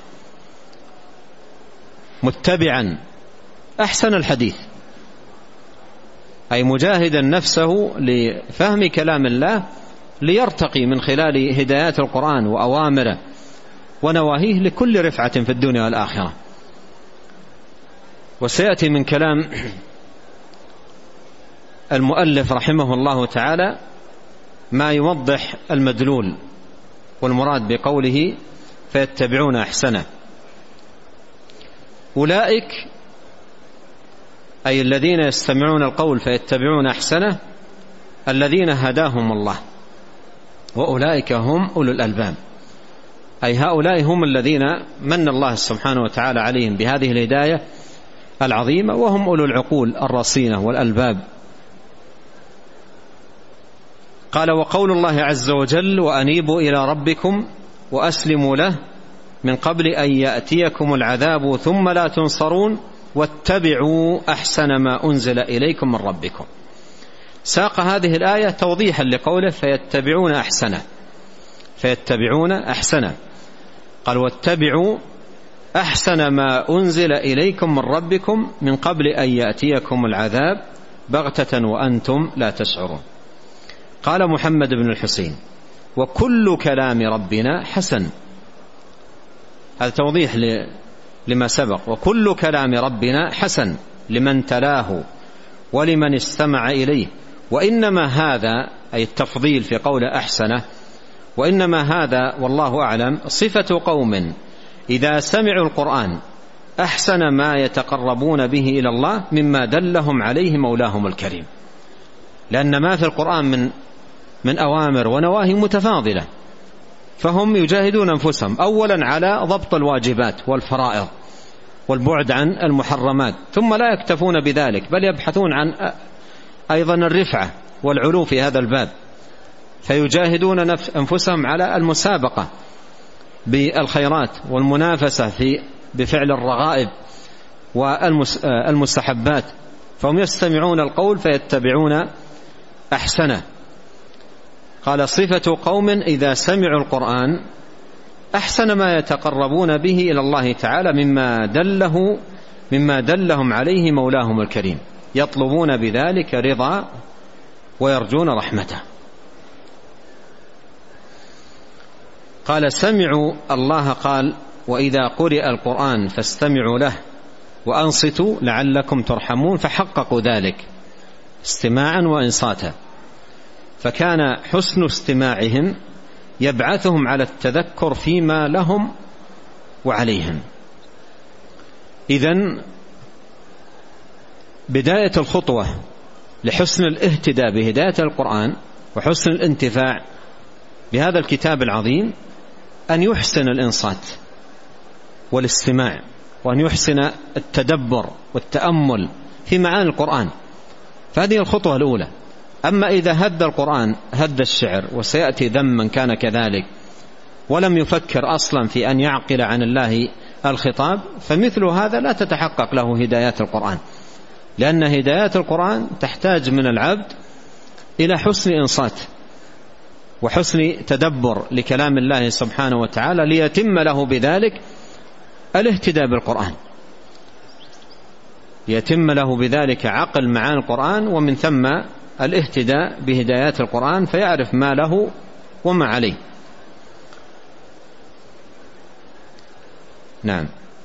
متبعا أحسن الحديث، أي مجاهدا نفسه لفهم كلام الله ليرتقي من خلال هدايات القرآن وأوامره ونواهيه لكل رفعة في الدنيا والآخرة. وسيأتي من كلام المؤلف رحمه الله تعالى ما يوضح المدلول والمراد بقوله فيتبعون أحسنه. أولئك أي الذين يستمعون القول فيتبعون أحسنه الذين هداهم الله، وأولئك هم أولو الألباب، أي هؤلاء هم الذين من الله سبحانه وتعالى عليهم بهذه الهداية العظيمة، وهم أولو العقول الرصينة والألباب. قال: وقول الله عز وجل: وأنيبوا إلى ربكم وأسلموا له من قبل أن يأتيكم العذاب ثم لا تنصرون واتبعوا أحسن ما أنزل إليكم من ربكم. ساق هذه الآية توضيحا لقوله فيتبعون أحسنه، فيتبعون أحسنه. قال: واتبعوا أحسن ما أنزل إليكم من ربكم من قبل أن يأتيكم العذاب بغتة وأنتم لا تشعرون. قال محمد بن الحسين: وكل كلام ربنا حسن. هذا توضيح لما سبق. وكل كلام ربنا حسن لمن تلاه ولمن استمع إليه. وإنما هذا أي التفضيل في قول أحسنه، وإنما هذا والله أعلم صفة قوم إذا سمعوا القرآن أحسن ما يتقربون به إلى الله مما دلهم عليه مولاهم الكريم، لأن ما في القرآن من من أوامر ونواهي متفاضلة، فهم يجاهدون أنفسهم أولا على ضبط الواجبات والفرائض، والبعد عن المحرمات. ثم لا يكتفون بذلك بل يبحثون عن أيضا الرفعة والعلو في هذا الباب، فيجاهدون أنفسهم على المسابقة بالخيرات والمنافسة في بفعل الرغائب والمستحبات، فهم يستمعون القول فيتبعون أحسنه. قال صفة قوم إذا سمعوا القرآن أحسن ما يتقربون به إلى الله تعالى مما دله مما دلهم عليه مولاهم الكريم، يطلبون بذلك رضا ويرجون رحمته. قال سمعوا الله قال وإذا قرئ القرآن فاستمعوا له وأنصتوا لعلكم ترحمون، فحققوا ذلك استماعا وإنصاتا، فكان حسن استماعهم يبعثهم على التذكر فيما لهم وعليهم. إذن بداية الخطوة لحسن الاهتداء بهداية القرآن وحسن الانتفاع بهذا الكتاب العظيم أن يحسن الإنصات والاستماع، وأن يحسن التدبر والتأمل في معاني القرآن، فهذه الخطوة الأولى. أما إذا هد القرآن هد الشعر، وسيأتي ذما كان كذلك، ولم يفكر أصلا في أن يعقل عن الله الخطاب، فمثل هذا لا تتحقق له هدايات القرآن، لأن هدايات القرآن تحتاج من العبد إلى حسن إنصات وحسن تدبر لكلام الله سبحانه وتعالى ليتم له بذلك الاهتداء بالقرآن، يتم له بذلك عقل معاني القرآن، ومن ثم الاهتداء بهدايات القرآن فيعرف ما له وما عليه. نعم.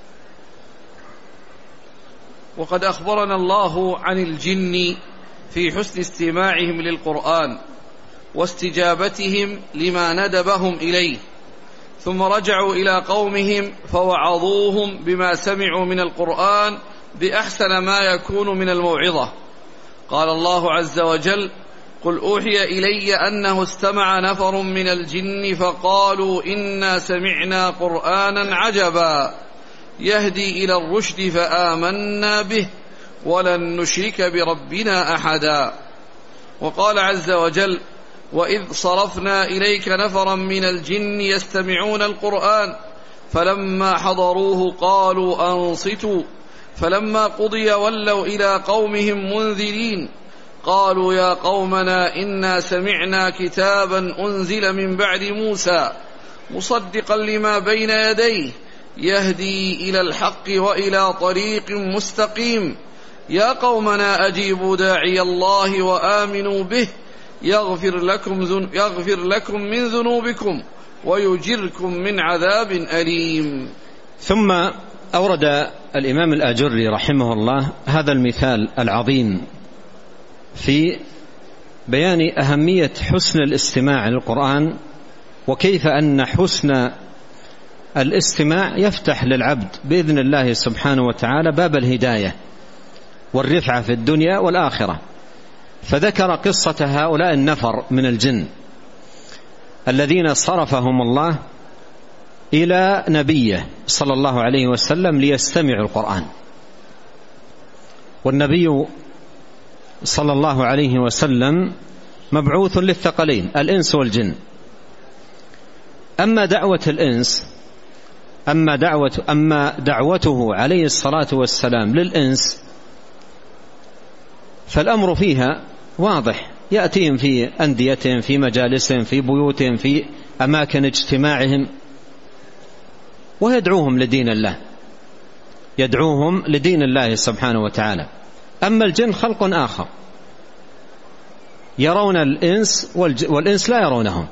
وقد أخبرنا الله عن الجن في حسن استماعهم للقرآن واستجابتهم لما ندبهم إليه، ثم رجعوا إلى قومهم فوعظوهم بما سمعوا من القرآن بأحسن ما يكون من الموعظة. قال الله عز وجل: قل أوحي إلي أنه استمع نفر من الجن فقالوا إنا سمعنا قرآنا عجبا يهدي إلى الرشد فآمنا به ولن نشرك بربنا أحدا. وقال عز وجل: وإذ صرفنا إليك نفرا من الجن يستمعون القرآن فلما حضروه قالوا أنصتوا فلما قضي ولوا إلى قومهم منذرين قالوا يا قومنا إنا سمعنا كتابا أنزل من بعد موسى مصدقا لما بين يديه يهدي إلى الحق وإلى طريق مستقيم يا قومنا أجيبوا داعي الله وآمنوا به يغفر لكم, يغفر لكم من ذنوبكم ويجركم من عذاب أليم. ثم أورد الإمام الآجري رحمه الله هذا المثال العظيم في بيان أهمية حسن الاستماع للقرآن، وكيف أن حسن الاستماع يفتح للعبد بإذن الله سبحانه وتعالى باب الهداية والرفعة في الدنيا والآخرة. فذكر قصة هؤلاء النفر من الجن الذين صرفهم الله إلى نبيه صلى الله عليه وسلم ليستمعوا القرآن، والنبي صلى الله عليه وسلم مبعوث للثقلين الإنس والجن. أما دعوة الإنس أما دعوة أما دعوته عليه الصلاة والسلام للإنس فالأمر فيها واضح، يأتيهم في أنديتهم في مجالسهم في بيوتهم في أماكن اجتماعهم ويدعوهم لدين الله يدعوهم لدين الله سبحانه وتعالى. أما الجن خلق آخر، يرون الإنس والإنس لا يرونهم،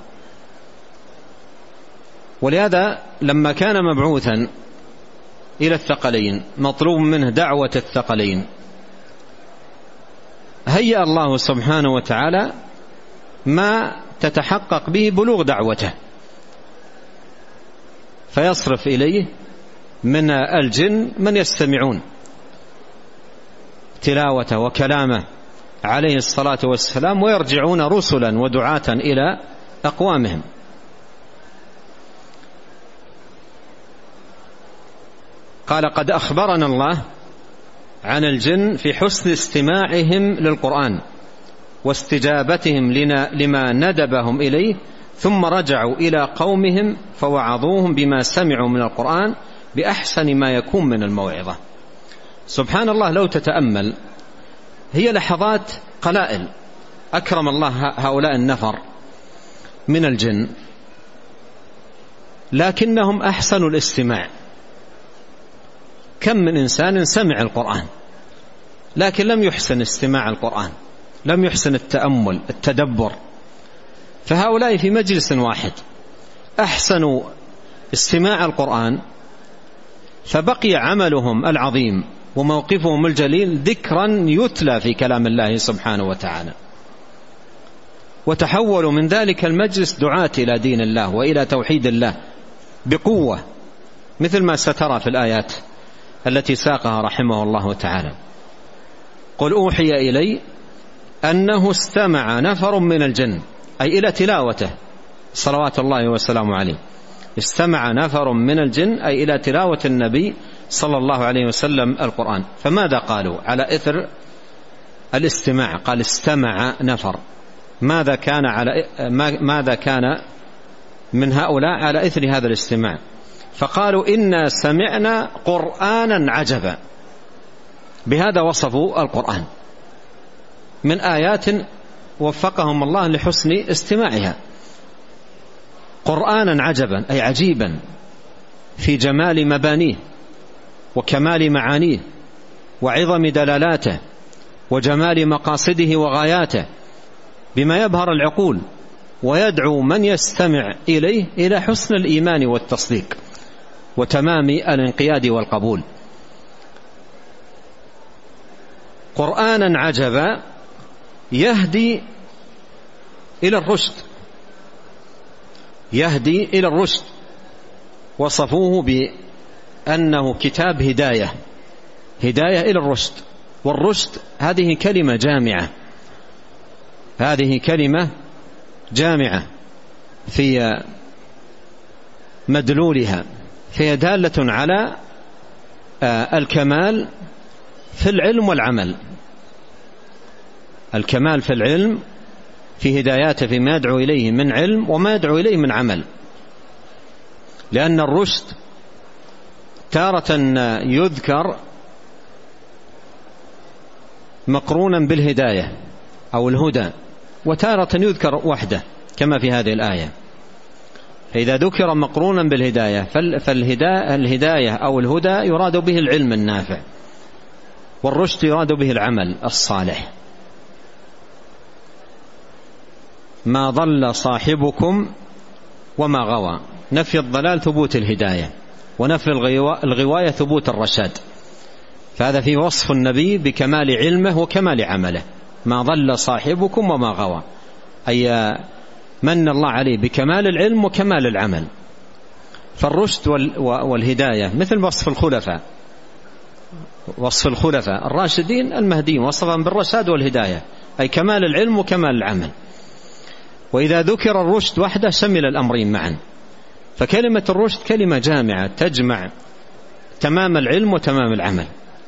ولهذا لما كان مبعوثا إلى الثقلين مطلوب منه دعوة الثقلين هيأ الله سبحانه وتعالى ما تتحقق به بلوغ دعوته، فيصرف إليه من الجن من يستمعون تلاوته وكلامه عليه الصلاة والسلام، ويرجعون رسلا ودعاة إلى أقوامهم. قال قد أخبرنا الله عن الجن في حسن استماعهم للقرآن واستجابتهم لما ندبهم إليه، ثم رجعوا إلى قومهم فوعظوهم بما سمعوا من القرآن بأحسن ما يكون من الموعظة. سبحان الله، لو تتأمل هي لحظات قلائل أكرم الله هؤلاء النفر من الجن، لكنهم أحسنوا الاستماع. كم من إنسان سمع القرآن لكن لم يحسن استماع القرآن، لم يحسن التأمل التدبر. فهؤلاء في مجلس واحد أحسنوا استماع القرآن، فبقي عملهم العظيم وموقفهم الجليل ذكرا يتلى في كلام الله سبحانه وتعالى، وتحولوا من ذلك المجلس دعاة إلى دين الله وإلى توحيد الله بقوة، مثل ما سترى في الآيات التي ساقها رحمه الله تعالى. قل أوحي إلي أنه استمع نفر من الجن، أي إلى تلاوته صلوات الله وسلامه عليه. استمع نفر من الجن أي إلى تلاوة النبي صلى الله عليه وسلم القرآن. فماذا قالوا على إثر الاستماع؟ قال استمع نفر. ماذا كان على ماذا كان من هؤلاء على إثر هذا الاستماع؟ فقالوا إنا سمعنا قرآنا عجبا. بهذا وصفوا القرآن من آيات وفقهم الله لحسن استماعها. قرآنا عجبا أي عجيبا في جمال مبانيه وكمال معانيه وعظم دلالاته وجمال مقاصده وغاياته، بما يبهر العقول ويدعو من يستمع إليه إلى حسن الإيمان والتصديق وتمام الانقياد والقبول. قرآنا عجبا يهدي إلى الرشد، يهدي إلى الرشد. وصفوه بأنه كتاب هداية، هداية إلى الرشد. والرشد هذه كلمة جامعة، هذه كلمة جامعة في مدلولها، فهي دالة على الكمال في العلم والعمل، الكمال في العلم في هداياته فيما يدعو إليه من علم وما يدعو إليه من عمل. لأن الرشد تارة يذكر مقرونا بالهداية أو الهدى، وتارة يذكر وحده كما في هذه الآية. فإذا ذكر مقرونا بالهداية فالهداية أو الهدى يراد به العلم النافع، والرشد يراد به العمل الصالح. ما ضل صاحبكم وما غوى. نفي الضلال ثبوت الهداية، ونفي الغواية ثبوت الرشاد. فهذا في وصف النبي بكمال علمه وكمال عمله. ما ضل صاحبكم وما غوى، أي من الله عليه بكمال العلم وكمال العمل. فالرشد والهداية مثل وصف الخلفاء، وصف الخلفاء الراشدين المهديين وصفهم بالرشاد والهداية، أي كمال العلم وكمال العمل. وإذا ذكر الرشد وحده شمل الأمرين معا. فكلمة الرشد كلمة جامعة تجمع تمام العلم وتمام العمل.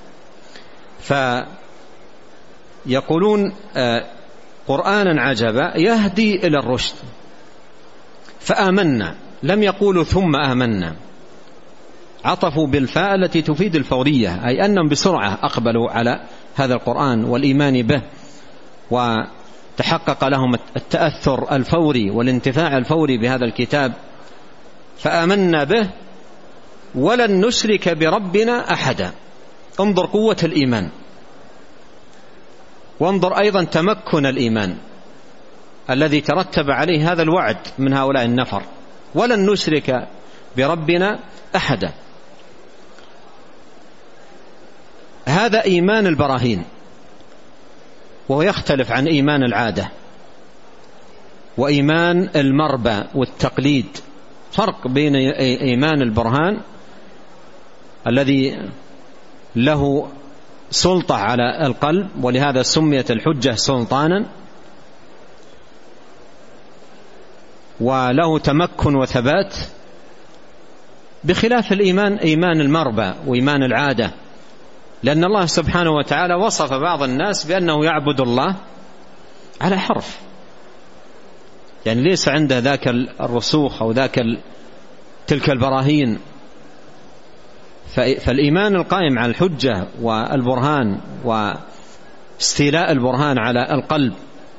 فيقولون قرآنا عجبا يهدي إلى الرشد. فآمنا، لم يقولوا ثم آمنا، عطفوا بالفاء التي تفيد الفورية، أي أنهم بسرعة أقبلوا على هذا القرآن والإيمان به، وتحقق لهم التأثر الفوري والانتفاع الفوري بهذا الكتاب. فآمنا به ولن نشرك بربنا أحدا. انظر قوة الإيمان، وانظر أيضا تمكن الإيمان الذي ترتب عليه هذا الوعد من هؤلاء النفر، ولن نشرك بربنا أحدا. هذا إيمان البراهين، وهو يختلف عن إيمان العادة وإيمان المربى والتقليد. فرق بين إيمان البرهان الذي له سلطة على القلب، ولهذا سميت الحجة سلطانا، وله تمكن وثبات، بخلاف الإيمان إيمان المربى وإيمان العادة، لأن الله سبحانه وتعالى وصف بعض الناس بأنه يعبد الله على حرف، يعني ليس عنده ذاك الرسوخ أو ذاك تلك البراهين. فالإيمان القائم على الحجة والبرهان واستيلاء البرهان على القلب،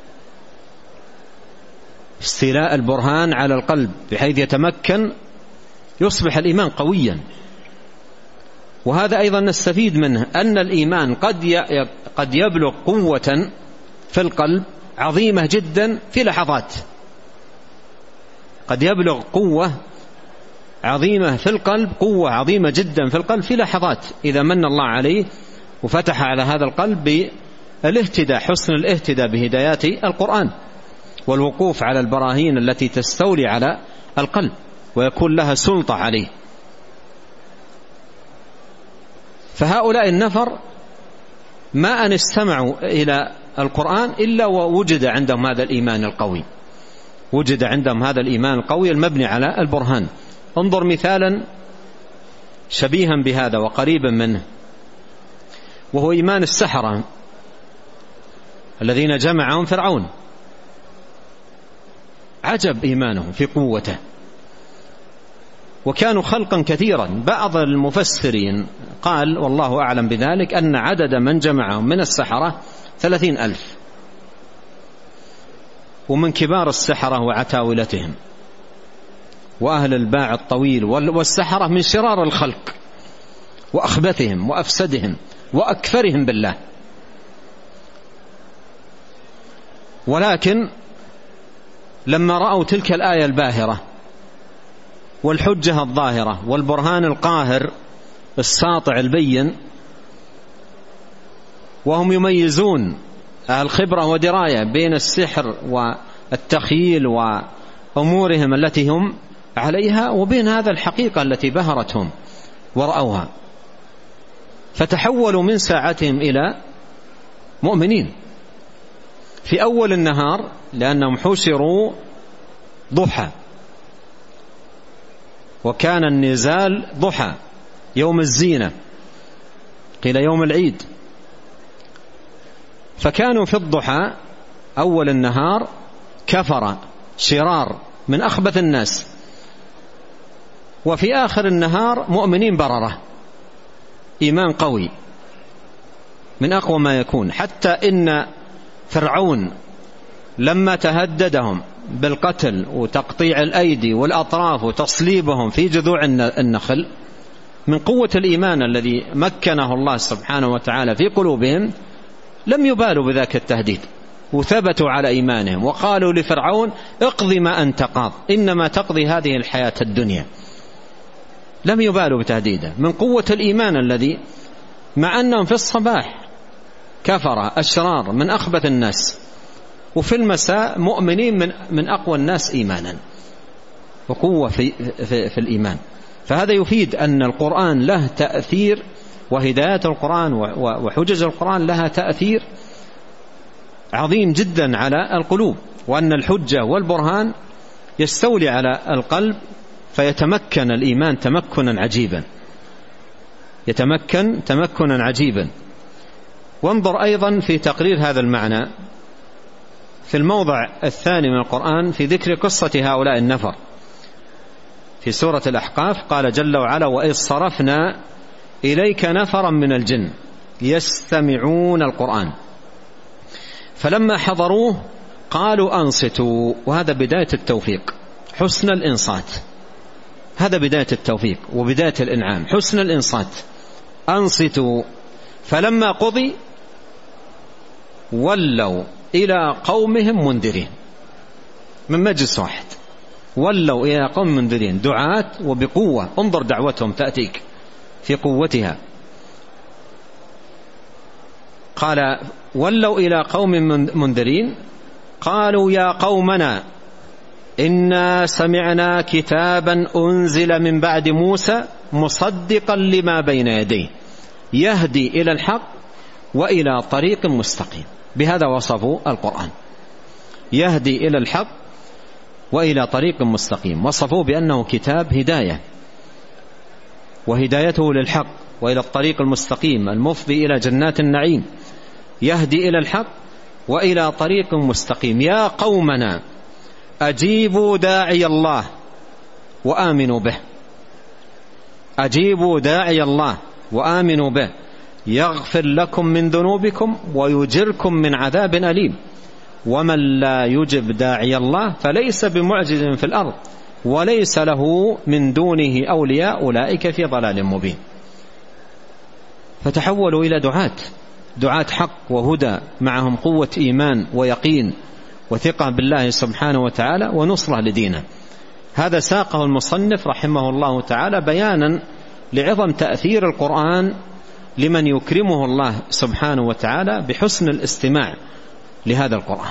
استيلاء البرهان على القلب بحيث يتمكن يصبح الإيمان قويا. وهذا أيضا نستفيد منه أن الإيمان قد قد يبلغ قوة في القلب عظيمة جدا في لحظات، قد يبلغ قوة عظيمة في القلب، قوة عظيمة جدا في القلب في لحظات، إذا من الله عليه وفتح على هذا القلب بالاهتداء، حسن الاهتداء بهدايات القرآن والوقوف على البراهين التي تستولي على القلب ويكون لها سلطة عليه. فهؤلاء النفر ما أن استمعوا إلى القرآن إلا ووجد عندهم هذا الإيمان القوي، وجد عندهم هذا الإيمان القوي المبني على البرهان. انظر مثالا شبيها بهذا وقريبا منه، وهو إيمان السحرة الذين جمعهم فرعون. عجب إيمانهم في قوته، وكانوا خلقا كثيرا. بعض المفسرين قال والله أعلم بذلك أن عدد من جمعهم من السحرة ثلاثين ألف، ومن كبار السحرة وعتاولتهم وأهل الباع الطويل، والسحرة من شرار الخلق وأخبثهم وأفسدهم وأكثرهم بالله. ولكن لما رأوا تلك الآية الباهرة والحجة الظاهرة والبرهان القاهر الساطع البين، وهم يميزون الخبرة ودراية بين السحر والتخيل وأمورهم التي هم عليها وبين هذا الحقيقة التي بهرتهم ورأوها، فتحولوا من ساعتهم إلى مؤمنين في أول النهار، لأنهم حشروا ضحى، وكان النزال ضحى يوم الزينة، قيل يوم العيد، فكانوا في الضحى أول النهار كفر شرار من أخبث الناس، وفي آخر النهار مؤمنين بررة، إيمان قوي من أقوى ما يكون. حتى إن فرعون لما تهددهم بالقتل وتقطيع الأيدي والأطراف وتصليبهم في جذوع النخل، من قوة الإيمان الذي مكنه الله سبحانه وتعالى في قلوبهم لم يبالوا بذاك التهديد، وثبتوا على إيمانهم، وقالوا لفرعون اقضي ما أنت قاض إنما تقضي هذه الحياة الدنيا. لم يبالوا بتهديده من قوة الإيمان الذي، مع أنهم في الصباح كفر أشرار من أخبث الناس، وفي المساء مؤمنين من, من أقوى الناس إيمانا وقوة في, في, في الإيمان. فهذا يفيد أن القرآن له تأثير، وهداية القرآن وحجج القرآن لها تأثير عظيم جدا على القلوب، وأن الحجة والبرهان يستولي على القلب فيتمكن الإيمان تمكنا عجيبا، يتمكن تمكنا عجيبا. وانظر أيضا في تقرير هذا المعنى في الموضع الثاني من القرآن في ذكر قصة هؤلاء النفر في سورة الأحقاف. قال جل وعلا وإذ صرفنا إليك نفرا من الجن يستمعون القرآن فلما حضروه قالوا أنصتوا. وهذا بداية التوفيق، حسن الإنصات، هذا بداية التوفيق وبداية الإنعام، حسن الإنصات. أنصتوا فلما قضي ولوا إلى قومهم منذرين، من مجلس واحد ولوا إلى قوم منذرين، دعاة وبقوة. انظر دعوتهم تأتيك في قوتها. قال ولوا إلى قوم منذرين قالوا يا قومنا إنا سمعنا كتابا أنزل من بعد موسى مصدقا لما بين يديه يهدي إلى الحق وإلى طريق مستقيم. بهذا وصفوا القرآن، يهدي إلى الحق وإلى طريق مستقيم، وصفوه بأنه كتاب هداية وهدايته للحق وإلى الطريق المستقيم المفضي إلى جنات النعيم، يهدي إلى الحق وإلى طريق مستقيم. يا قومنا أجيبوا داعي الله وآمنوا به، أجيبوا داعي الله وآمنوا به يغفر لكم من ذنوبكم ويجركم من عذاب أليم. ومن لا يجب داعي الله فليس بمعجز في الأرض وليس له من دونه أولياء أولئك في ضلال مبين. فتحولوا إلى دعاة دعاة حق وهدى، معهم قوة إيمان ويقين وثقة بالله سبحانه وتعالى ونصرة لدينه. هذا ساقه المصنف رحمه الله تعالى بيانا لعظم تأثير القرآن لمن يكرمه الله سبحانه وتعالى بحسن الاستماع لهذا القرآن.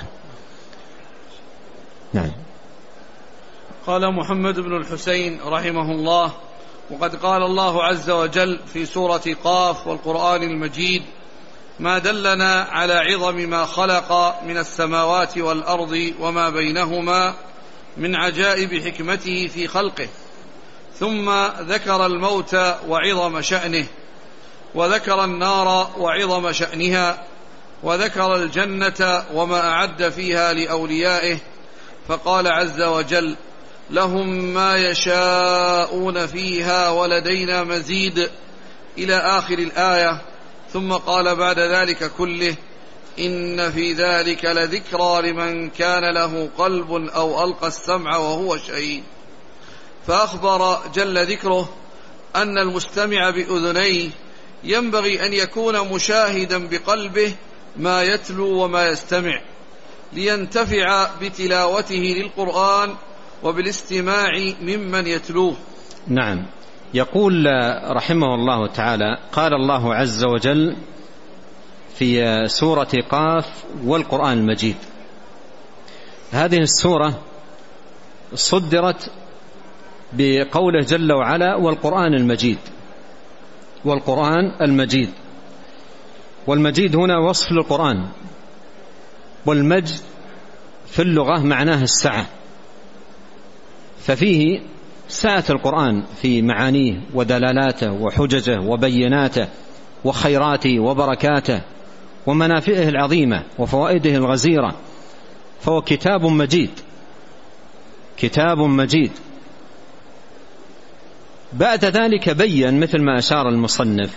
نعم. قال محمد بن الحسين رحمه الله: وقد قال الله عز وجل في سورة قاف والقرآن المجيد: ما دلنا على عظم ما خلق من السماوات والأرض وما بينهما من عجائب حكمته في خلقه. ثم ذكر الموت وعظم شأنه، وذكر النار وعظم شأنها، وذكر الجنة وما أعد فيها لأوليائه، فقال عز وجل: لهم ما يشاءون فيها ولدينا مزيد، إلى آخر الآية. ثم قال بعد ذلك كله: إن في ذلك لذكرى لمن كان له قلب أو ألقى السمع وهو شهيد. فأخبر جل ذكره أن المستمع بأذنيه ينبغي أن يكون مشاهدا بقلبه ما يتلو وما يستمع، لينتفع بتلاوته للقرآن وبالاستماع ممن يتلوه. نعم. يقول رحمه الله تعالى: قال الله عز وجل في سورة قاف والقرآن المجيد. هذه السورة صدرت بقوله جل وعلا: والقرآن المجيد. والقرآن المجيد، والمجيد هنا وصف للقرآن، والمجد في اللغة معناه السعة، ففيه سعة القرآن في معانيه ودلالاته وحججه وبيناته وخيراته وبركاته ومنافعه العظيمة وفوائده الغزيرة، فهو كتاب مجيد، كتاب مجيد. بعد ذلك بيّن مثل ما أشار المصنف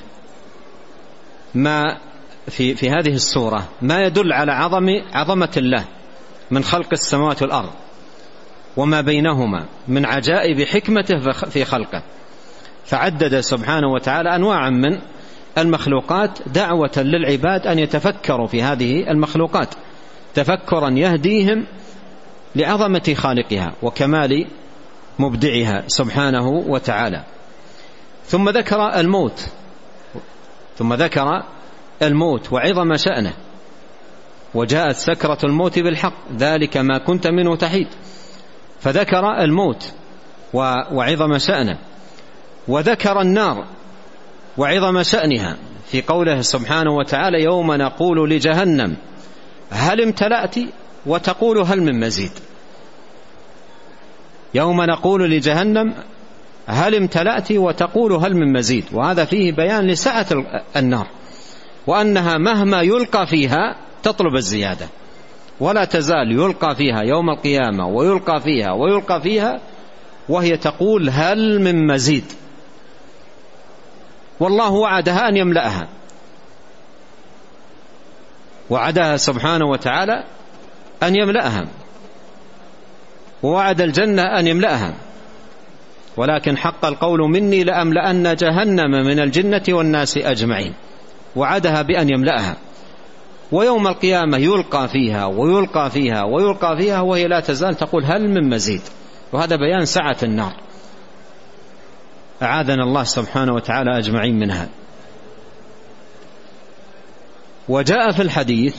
ما في في هذه السورة ما يدل على عظم عظمة الله من خلق السماوات والأرض وما بينهما من عجائب حكمته في خلقه، فعدد سبحانه وتعالى أنواعا من المخلوقات دعوة للعباد أن يتفكروا في هذه المخلوقات تفكرا يهديهم لعظمة خالقها وكمال مبدعها سبحانه وتعالى. ثم ذكر الموت ثم ذكر الموت وعظم شأنه، وجاءت سكرة الموت بالحق ذلك ما كنت منه تحيد، فذكر الموت وعظم شأنه، وذكر النار وعظم شأنها في قوله سبحانه وتعالى: يوم نقول لجهنم هل امتلأت وتقول هل من مزيد. يوم نقول لجهنم هل امتلأت وتقول هل من مزيد، وهذا فيه بيان لسعة النار وأنها مهما يلقى فيها تطلب الزيادة، ولا تزال يلقى فيها يوم القيامة ويلقى فيها ويلقى فيها وهي تقول هل من مزيد. والله وعدها أن يملأها، وعدها سبحانه وتعالى أن يملأها، ووعد الجنة أن يملأها، ولكن حق القول مني لأملأن جهنم من الجنة والناس أجمعين، وعدها بأن يملأها. ويوم القيامة يلقى فيها ويلقى فيها ويلقى فيها وهي لا تزال تقول هل من مزيد، وهذا بيان سعة النار، أعاذنا الله سبحانه وتعالى أجمعين منها. وجاء في الحديث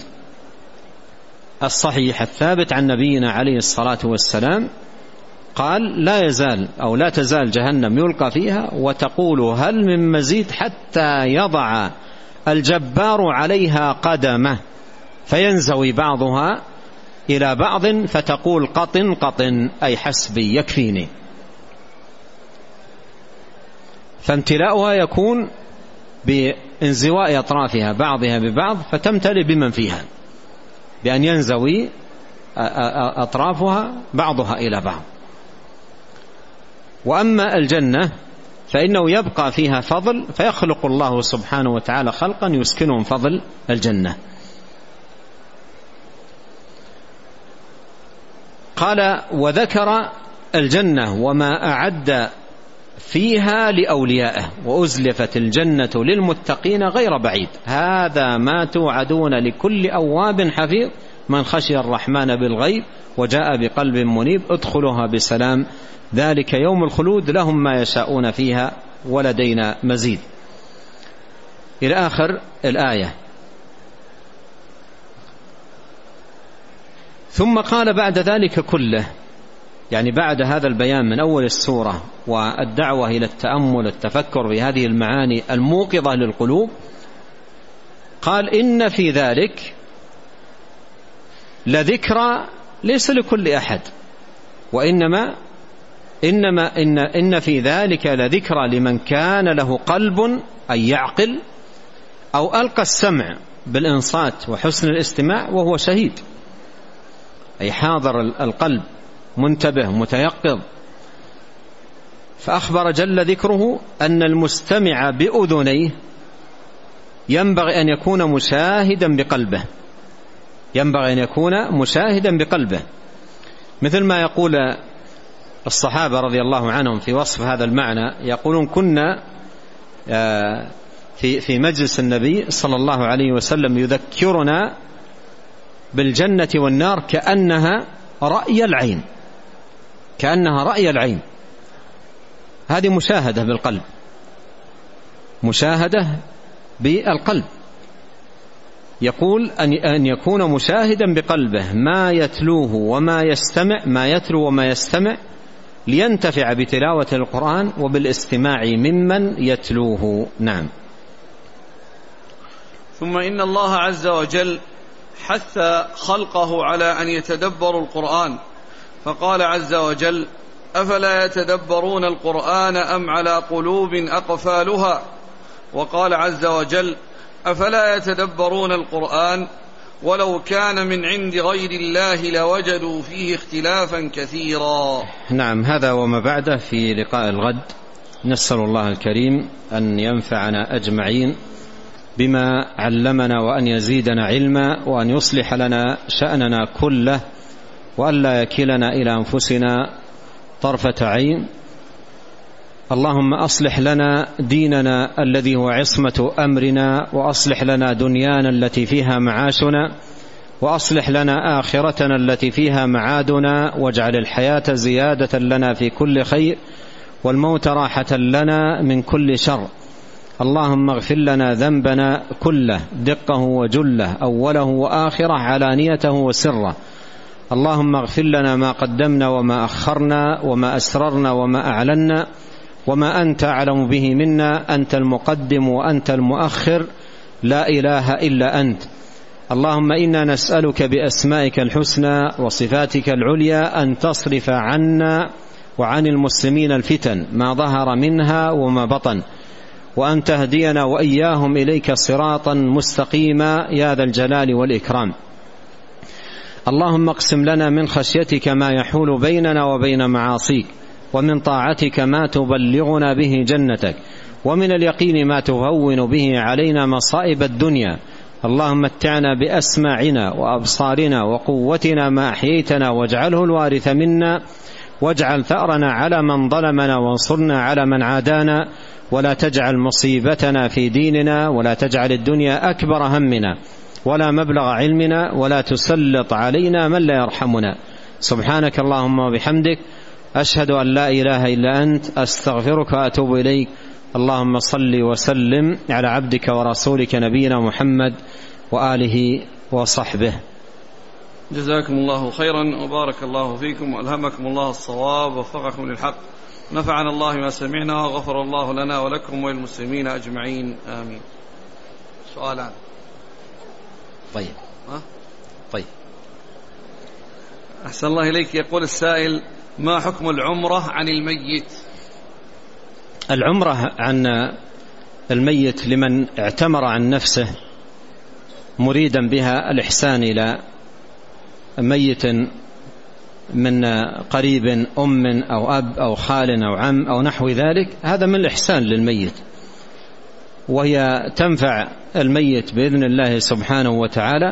الصحيح الثابت عن نبينا عليه الصلاة والسلام قال: لا يزال أو لا تزال جهنم يلقى فيها وتقول هل من مزيد حتى يضع الجبار عليها قدمه فينزوي بعضها إلى بعض فتقول قطن قطن، أي حسبي يكفيني. فامتلاؤها يكون بانزواء أطرافها بعضها ببعض فتمتلئ بمن فيها، بأن ينزوي أطرافها بعضها إلى بعض. وأما الجنة فإنه يبقى فيها فضل، فيخلق الله سبحانه وتعالى خلقا يسكنهم فضل الجنة. قال: وذكر الجنة وما أعد فيها لأوليائه وأزلفت الجنة للمتقين غير بعيد، هذا ما توعدون لكل أواب حفيظ من خشي الرحمن بالغيب وجاء بقلب منيب ادخلوها بسلام ذلك يوم الخلود لهم ما يشاءون فيها ولدينا مزيد، إلى آخر الآية. ثم قال بعد ذلك كله، يعني بعد هذا البيان من أول السورة والدعوة إلى التأمل التفكر في هذه المعاني الموقظة للقلوب، قال: إن في ذلك لذكرى ليس لكل أحد، وإنما إنما إن, إن في ذلك لذكرى لمن كان له قلب أي يعقل أو ألقى السمع بالإنصات وحسن الاستماع وهو شهيد، أي حاضر القلب منتبه متيقظ. فأخبر جل ذكره أن المستمع بأذنيه ينبغي أن يكون مشاهدا بقلبه، ينبغي أن يكون مشاهدا بقلبه، مثل ما يقول الصحابة رضي الله عنهم في وصف هذا المعنى، يقولون: كنا في في مجلس النبي صلى الله عليه وسلم يذكرنا بالجنة والنار كأنها رأي العين، كأنها رأي العين. هذه مشاهدة بالقلب، مشاهدة بالقلب. يقول أن يكون مشاهدا بقلبه ما يتلوه وما يستمع، ما يتلو وما يستمع، لينتفع بتلاوة القرآن وبالاستماع ممن يتلوه. نعم. ثم إن الله عز وجل حث خلقه على أن يتدبروا القرآن، فقال عز وجل: أفلا يتدبرون القرآن أم على قلوب أقفالها؟ وقال عز وجل: أفلا يتدبرون القرآن ولو كان من عند غير الله لوجدوا فيه اختلافا كثيرا. نعم، هذا وما بعده في لقاء الغد. نسأل الله الكريم أن ينفعنا أجمعين بما علمنا وأن يزيدنا علما وأن يصلح لنا شأننا كله وأن لا يكلنا إلى أنفسنا طرفة عين. اللهم أصلح لنا ديننا الذي هو عصمة أمرنا، وأصلح لنا دنيانا التي فيها معاشنا، وأصلح لنا آخرتنا التي فيها معادنا، واجعل الحياة زيادة لنا في كل خير والموت راحة لنا من كل شر. اللهم اغفر لنا ذنبنا كله دقه وجله أوله وآخره علانيته وسره. اللهم اغفر لنا ما قدمنا وما أخرنا وما أسررنا وما أعلنا وما أنت أعلم به منا، أنت المقدم وأنت المؤخر، لا إله إلا أنت. اللهم إنا نسألك بأسمائك الحسنى وصفاتك العليا أن تصرف عنا وعن المسلمين الفتن ما ظهر منها وما بطن، وأن تهدينا وإياهم إليك صراطا مستقيما يا ذا الجلال والإكرام. اللهم اقسم لنا من خشيتك ما يحول بيننا وبين معاصيك، ومن طاعتك ما تبلغنا به جنتك، ومن اليقين ما تهون به علينا مصائب الدنيا. اللهم متعنا بأسماعنا وأبصارنا وقوتنا ما أحييتنا، واجعله الوارث منا، واجعل ثأرنا على من ظلمنا، وانصرنا على من عادانا، ولا تجعل مصيبتنا في ديننا، ولا تجعل الدنيا أكبر همنا ولا مبلغ علمنا، ولا تسلط علينا من لا يرحمنا. سبحانك اللهم وبحمدك، أشهد أن لا إله إلا أنت، أستغفرك وأتوب إليك. اللهم صل وسلم على عبدك ورسولك نبينا محمد وآله وصحبه. جزاكم الله خيرا وبارك الله فيكم وألهمكم الله الصواب ووفقكم للحق، نفعنا الله ما سمعنا وغفر الله لنا ولكم وللمسلمين أجمعين، آمين. سؤالان. طيب ها؟ طيب أحسن الله إليك. يقول السائل: ما حكم العمرة عن الميت؟ العمرة عن الميت لمن اعتمر عن نفسه مريدا بها الإحسان إلى ميت من قريب أم أو أب أو خال أو عم أو نحو ذلك، هذا من الإحسان للميت، وهي تنفع الميت بإذن الله سبحانه وتعالى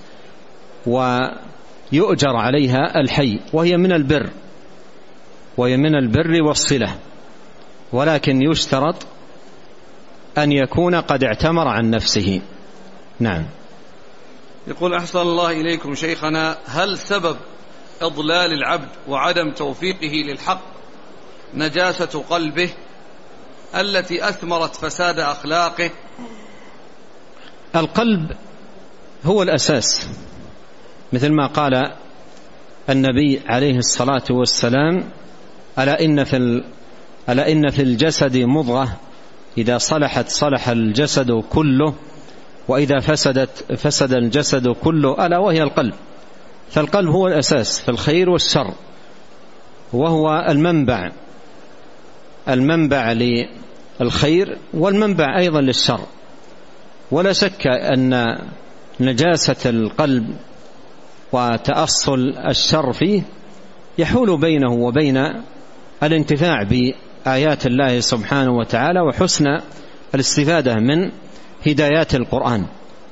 ويؤجر عليها الحي، وهي من البر وهي من البر والصلة، ولكن يشترط أن يكون قد اعتمر عن نفسه. نعم. يقول أحسن الله إليكم شيخنا، هل سبب إضلال العبد وعدم توفيقه للحق نجاسة قلبه التي أثمرت فساد أخلاقه؟ القلب هو الأساس، مثل ما قال النبي عليه الصلاة والسلام: ألا إن في ألا إن في الجسد مضغة إذا صلحت صلح الجسد كله وإذا فسدت فسد الجسد كله، ألا وهي القلب. فالقلب هو الأساس في الخير والشر، وهو المنبع المنبع للخير والمنبع أيضا للشر. ولا شك أن نجاسة القلب وتأصل الشر فيه يحول بينه وبين الانتفاع بآيات الله سبحانه وتعالى وحسن الاستفادة من هدايات القرآن.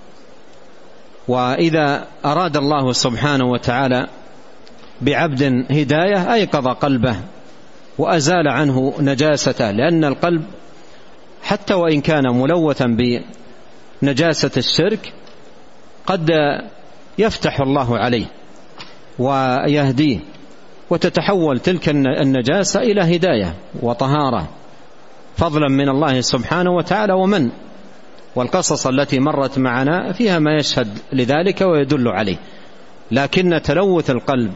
وإذا أراد الله سبحانه وتعالى بعبد هداية أيقظ قلبه وأزال عنه نجاسته، لأن القلب حتى وإن كان ملوثا بنجاسة الشرك قد يفتح الله عليه ويهديه، وتتحول تلك النجاسة إلى هداية وطهارة فضلا من الله سبحانه وتعالى ومن. والقصص التي مرت معنا فيها ما يشهد لذلك ويدل عليه. لكن تلوث القلب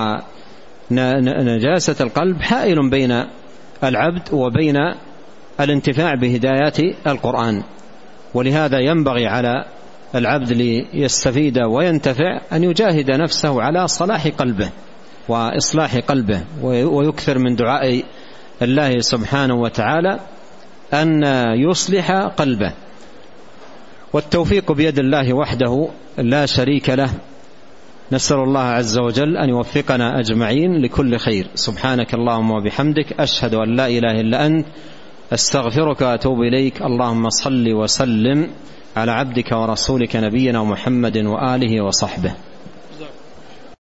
ونجاسة القلب حائل بين العبد وبين الانتفاع بهدايات القرآن، ولهذا ينبغي على العبد ليستفيد وينتفع أن يجاهد نفسه على صلاح قلبه وإصلاح قلبه، ويكثر من دعاء الله سبحانه وتعالى أن يصلح قلبه. والتوفيق بيد الله وحده لا شريك له. نسأل الله عز وجل أن يوفقنا أجمعين لكل خير. سبحانك اللهم وبحمدك، أشهد أن لا إله إلا أنت، أستغفرك وأتوب إليك. اللهم صل وسلم على عبدك ورسولك نبينا محمد وآله وصحبه.